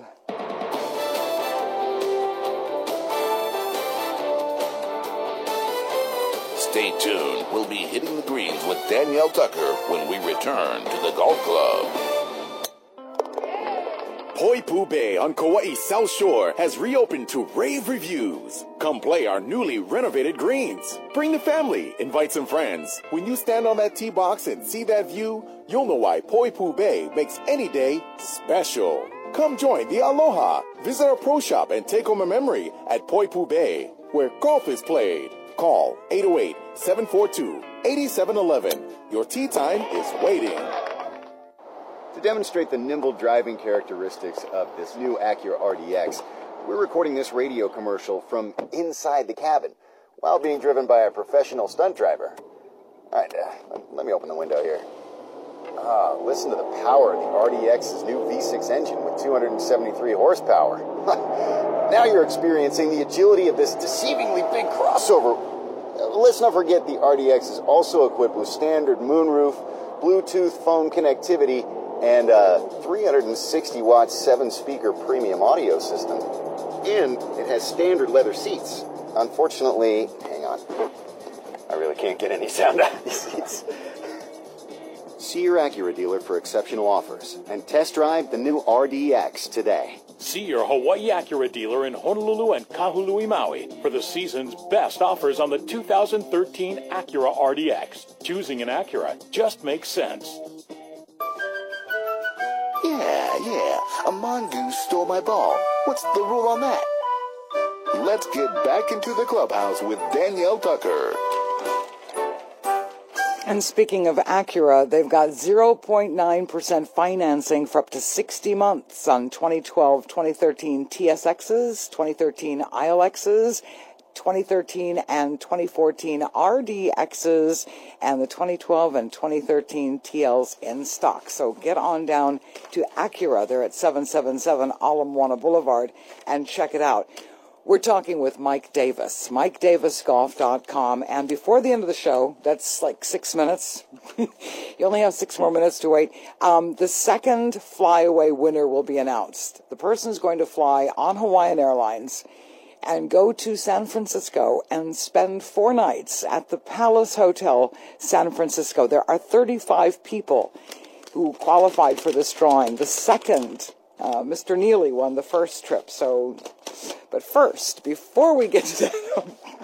Stay tuned. We'll be hitting the greens with Danielle Tucker when we return to the Golf Club. Poipu Bay on Kauai's South Shore has reopened to rave reviews. Come play our newly renovated greens. Bring the family, invite some friends. When you stand on that tee box and see that view, you'll know why Poipu Bay makes any day special. Come join the Aloha. Visit our pro shop and take home a memory at Poipu Bay, where golf is played. Call 808-742-8711. Your tee time is waiting. To demonstrate the nimble driving characteristics of this new Acura RDX, we're recording this radio commercial from inside the cabin while being driven by a professional stunt driver. All right, let me open the window here. Listen to the power of the RDX's new V6 engine with 273 horsepower. Now you're experiencing the agility of this deceivingly big crossover. Let's not forget the RDX is also equipped with standard moonroof, Bluetooth phone connectivity, and a 360-watt 7-speaker premium audio system. And it has standard leather seats. Unfortunately, hang on, I really can't get any sound out of these seats. See your Acura dealer for exceptional offers and test drive the new RDX today. See your Hawaii Acura dealer in Honolulu and Kahului, Maui for the season's best offers on the 2013 Acura RDX. Choosing an Acura just makes sense. Yeah, a mongoose stole my ball. What's the rule on that? Let's get back into the clubhouse with Danielle Tucker. And speaking of Acura, they've got 0.9% financing for up to 60 months on 2012, 2013 TSXs, 2013 ILXs, 2013 and 2014 RDXs, and the 2012 and 2013 TLs in stock. So get on down to Acura. They're at 777 Ala Moana Boulevard and check it out. We're talking with Mike Davis, MikeDavisGolf.com, and before the end of the show, that's like 6 minutes. You only have 6 more minutes to wait. The second flyaway winner will be announced. The person is going to fly on Hawaiian Airlines and go to San Francisco and spend 4 nights at the Palace Hotel, San Francisco. There are 35 people who qualified for this drawing. The second, Mr. Neely won the first trip. But first, before we get to that,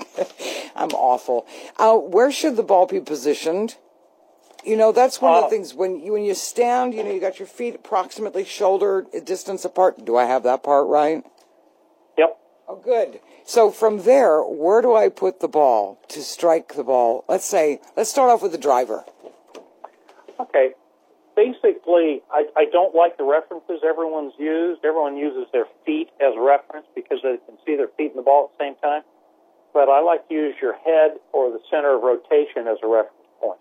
I'm awful. Where should the ball be positioned? That's one of the things. When you stand, you got your feet approximately shoulder distance apart. Do I have that part right? Yep. Oh, good. So from there, where do I put the ball to strike the ball? Let's start off with the driver. Okay. Basically, I don't like the references everyone's used. Everyone uses their feet as a reference because they can see their feet in the ball at the same time. But I like to use your head or the center of rotation as a reference point.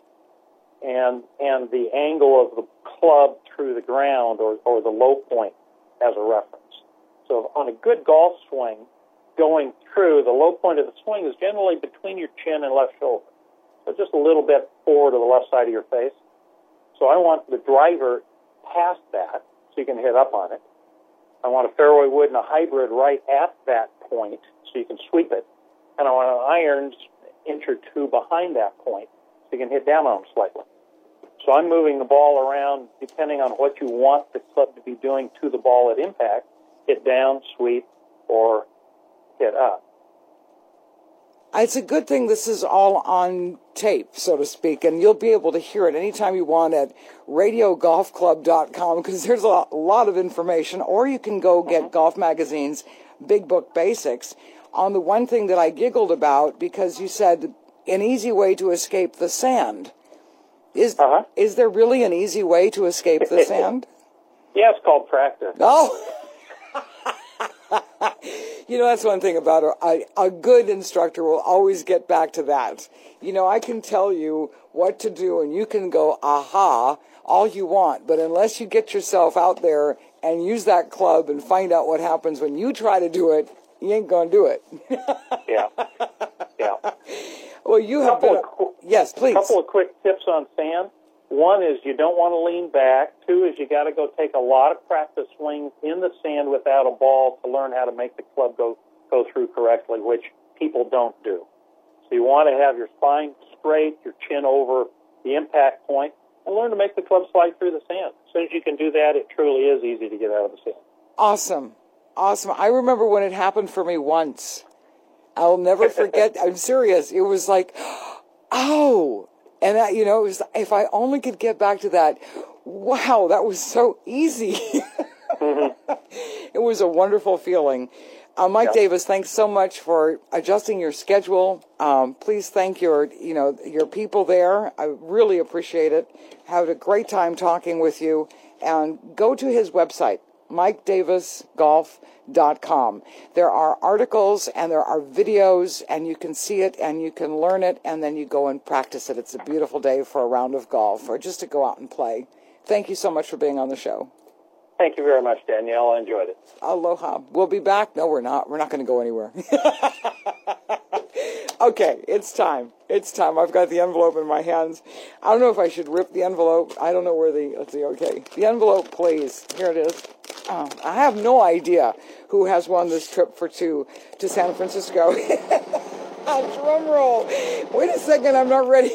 And the angle of the club through the ground or the low point as a reference. So on a good golf swing, going through, the low point of the swing is generally between your chin and left shoulder. So just a little bit forward to the left side of your face. So I want the driver past that so you can hit up on it. I want a fairway wood and a hybrid right at that point so you can sweep it. And I want an irons inch or two behind that point so you can hit down on them slightly. So I'm moving the ball around depending on what you want the club to be doing to the ball at impact, hit down, sweep, or hit up. It's a good thing this is all on tape, so to speak, and you'll be able to hear it anytime you want at radiogolfclub.com, because there's a lot of information, or you can go get Golf Magazine's Big Book Basics. On the one thing that I giggled about, because you said an easy way to escape the sand. Is there really an easy way to escape the sand? Yeah, it's called practice. Oh! You know, that's one thing about a good instructor will always get back to that. You know, I can tell you what to do, and you can go, aha, all you want, but unless you get yourself out there and use that club and find out what happens when you try to do it, you ain't going to do it. Yeah. Well, you have been... Yes, please. A couple of quick tips on sand. One is you don't want to lean back. Two is you got to go take a lot of practice swings in the sand without a ball to learn how to make the club go through correctly, which people don't do. So you want to have your spine straight, your chin over the impact point, and learn to make the club slide through the sand. As soon as you can do that, it truly is easy to get out of the sand. Awesome. I remember when it happened for me once. I'll never forget. I'm serious. It was like, oh, and that, you know, it was, if I only could get back to that. Wow, that was so easy. It was a wonderful feeling. Mike Davis, thanks so much for adjusting your schedule. Please thank your people there. I really appreciate it. Had a great time talking with you. And go to his website, MikeDavisGolf.com. There are articles and there are videos, and you can see it and you can learn it, and then you go and practice it. It's a beautiful day for a round of golf or just to go out and play. Thank you so much for being on the show. Thank you very much, Danielle. I enjoyed it. Aloha. We'll be back. No, we're not. We're not going to go anywhere. Okay, it's time. I've got the envelope in my hands. I don't know if I should rip the envelope. I don't know where let's see, okay. The envelope, please. Here it is. I have no idea who has won this trip for two to San Francisco. Drum roll. Wait a second, I'm not ready.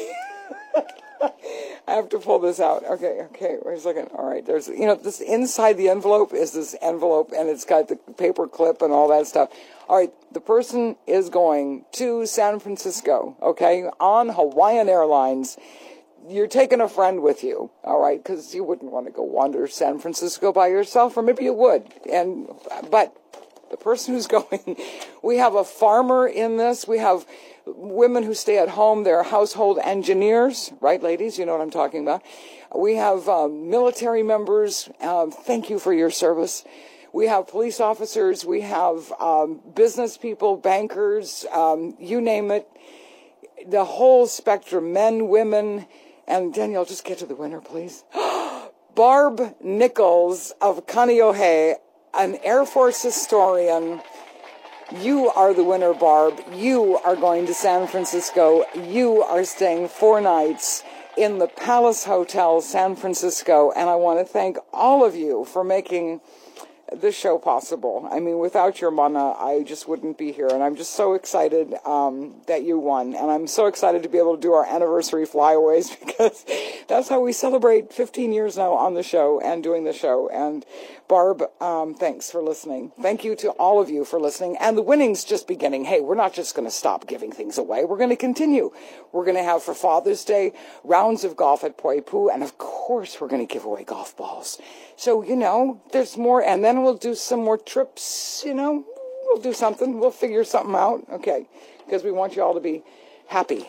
I have to pull this out. Okay, wait a second. All right, there's, this inside the envelope is this envelope, and it's got the paper clip and all that stuff. All right, the person is going to San Francisco, okay, on Hawaiian Airlines. You're taking a friend with you, all right, because you wouldn't want to go wander San Francisco by yourself, or maybe you would. But the person who's going, we have a farmer in this. We have women who stay at home. They're household engineers, right, ladies? You know what I'm talking about. We have military members. Thank you for your service. We have police officers. We have business people, bankers, you name it. The whole spectrum, men, women. And Danielle, just get to the winner, please. Barb Nichols of Kaneohe, an Air Force historian. You are the winner, Barb. You are going to San Francisco. You are staying 4 nights in the Palace Hotel, San Francisco. And I want to thank all of you for making this show possible. I mean, without your mana, I just wouldn't be here. And I'm just so excited that you won. And I'm so excited to be able to do our anniversary flyaways, because that's how we celebrate 15 years now on the show and doing the show. And Barb, thanks for listening. Thank you to all of you for listening. And the winning's just beginning. Hey, we're not just going to stop giving things away. We're going to continue. We're going to have, for Father's Day, rounds of golf at Poipu. And of course, we're going to give away golf balls. So, there's more. And then we'll do some more trips, we'll do something. We'll figure something out. Okay. Because we want you all to be happy.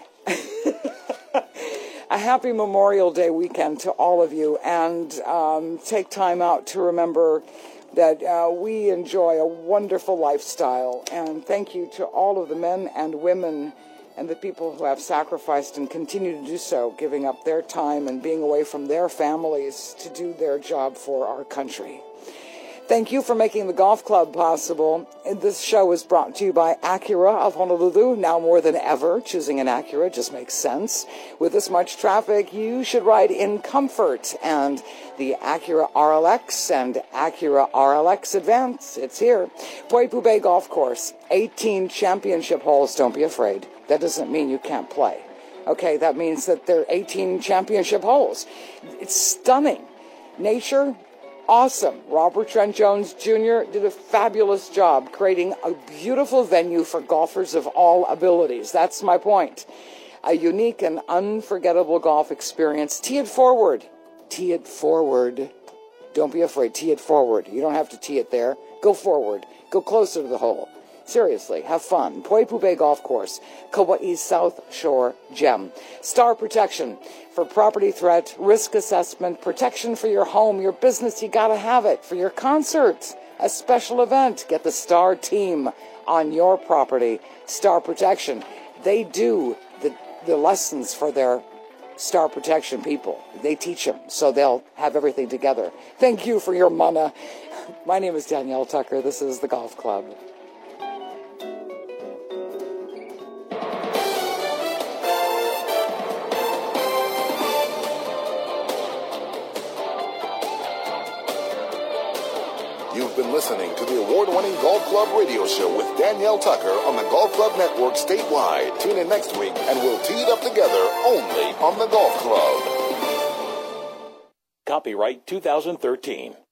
A happy Memorial Day weekend to all of you. And take time out to remember that we enjoy a wonderful lifestyle. And thank you to all of the men and women and the people who have sacrificed and continue to do so, giving up their time and being away from their families to do their job for our country. Thank you for making the Golf Club possible. This show is brought to you by Acura of Honolulu. Now more than ever, choosing an Acura just makes sense. With this much traffic, you should ride in comfort. And the Acura RLX and Acura RLX Advance, it's here. Poipu Bay Golf Course, 18 championship holes. Don't be afraid. That doesn't mean you can't play. Okay, that means that there are 18 championship holes. It's stunning. Nature, awesome. Robert Trent Jones Jr. did a fabulous job creating a beautiful venue for golfers of all abilities. That's my point. A unique and unforgettable golf experience. Tee it forward. Tee it forward. Don't be afraid. Tee it forward. You don't have to tee it there. Go forward. Go closer to the hole. Seriously, have fun. Poipu Bay Golf Course, Kauai's South Shore Gem. Star protection for property threat, risk assessment, protection for your home, your business. You got to have it for your concert, a special event. Get the Star team on your property. Star protection. They do the lessons for their Star protection people. They teach them, so they'll have everything together. Thank you for your mana. My name is Danielle Tucker. This is the Golf Club. You've been listening to the award-winning Golf Club radio show with Danielle Tucker on the Golf Club Network statewide. Tune in next week and we'll tee it up together only on the Golf Club. Copyright 2013.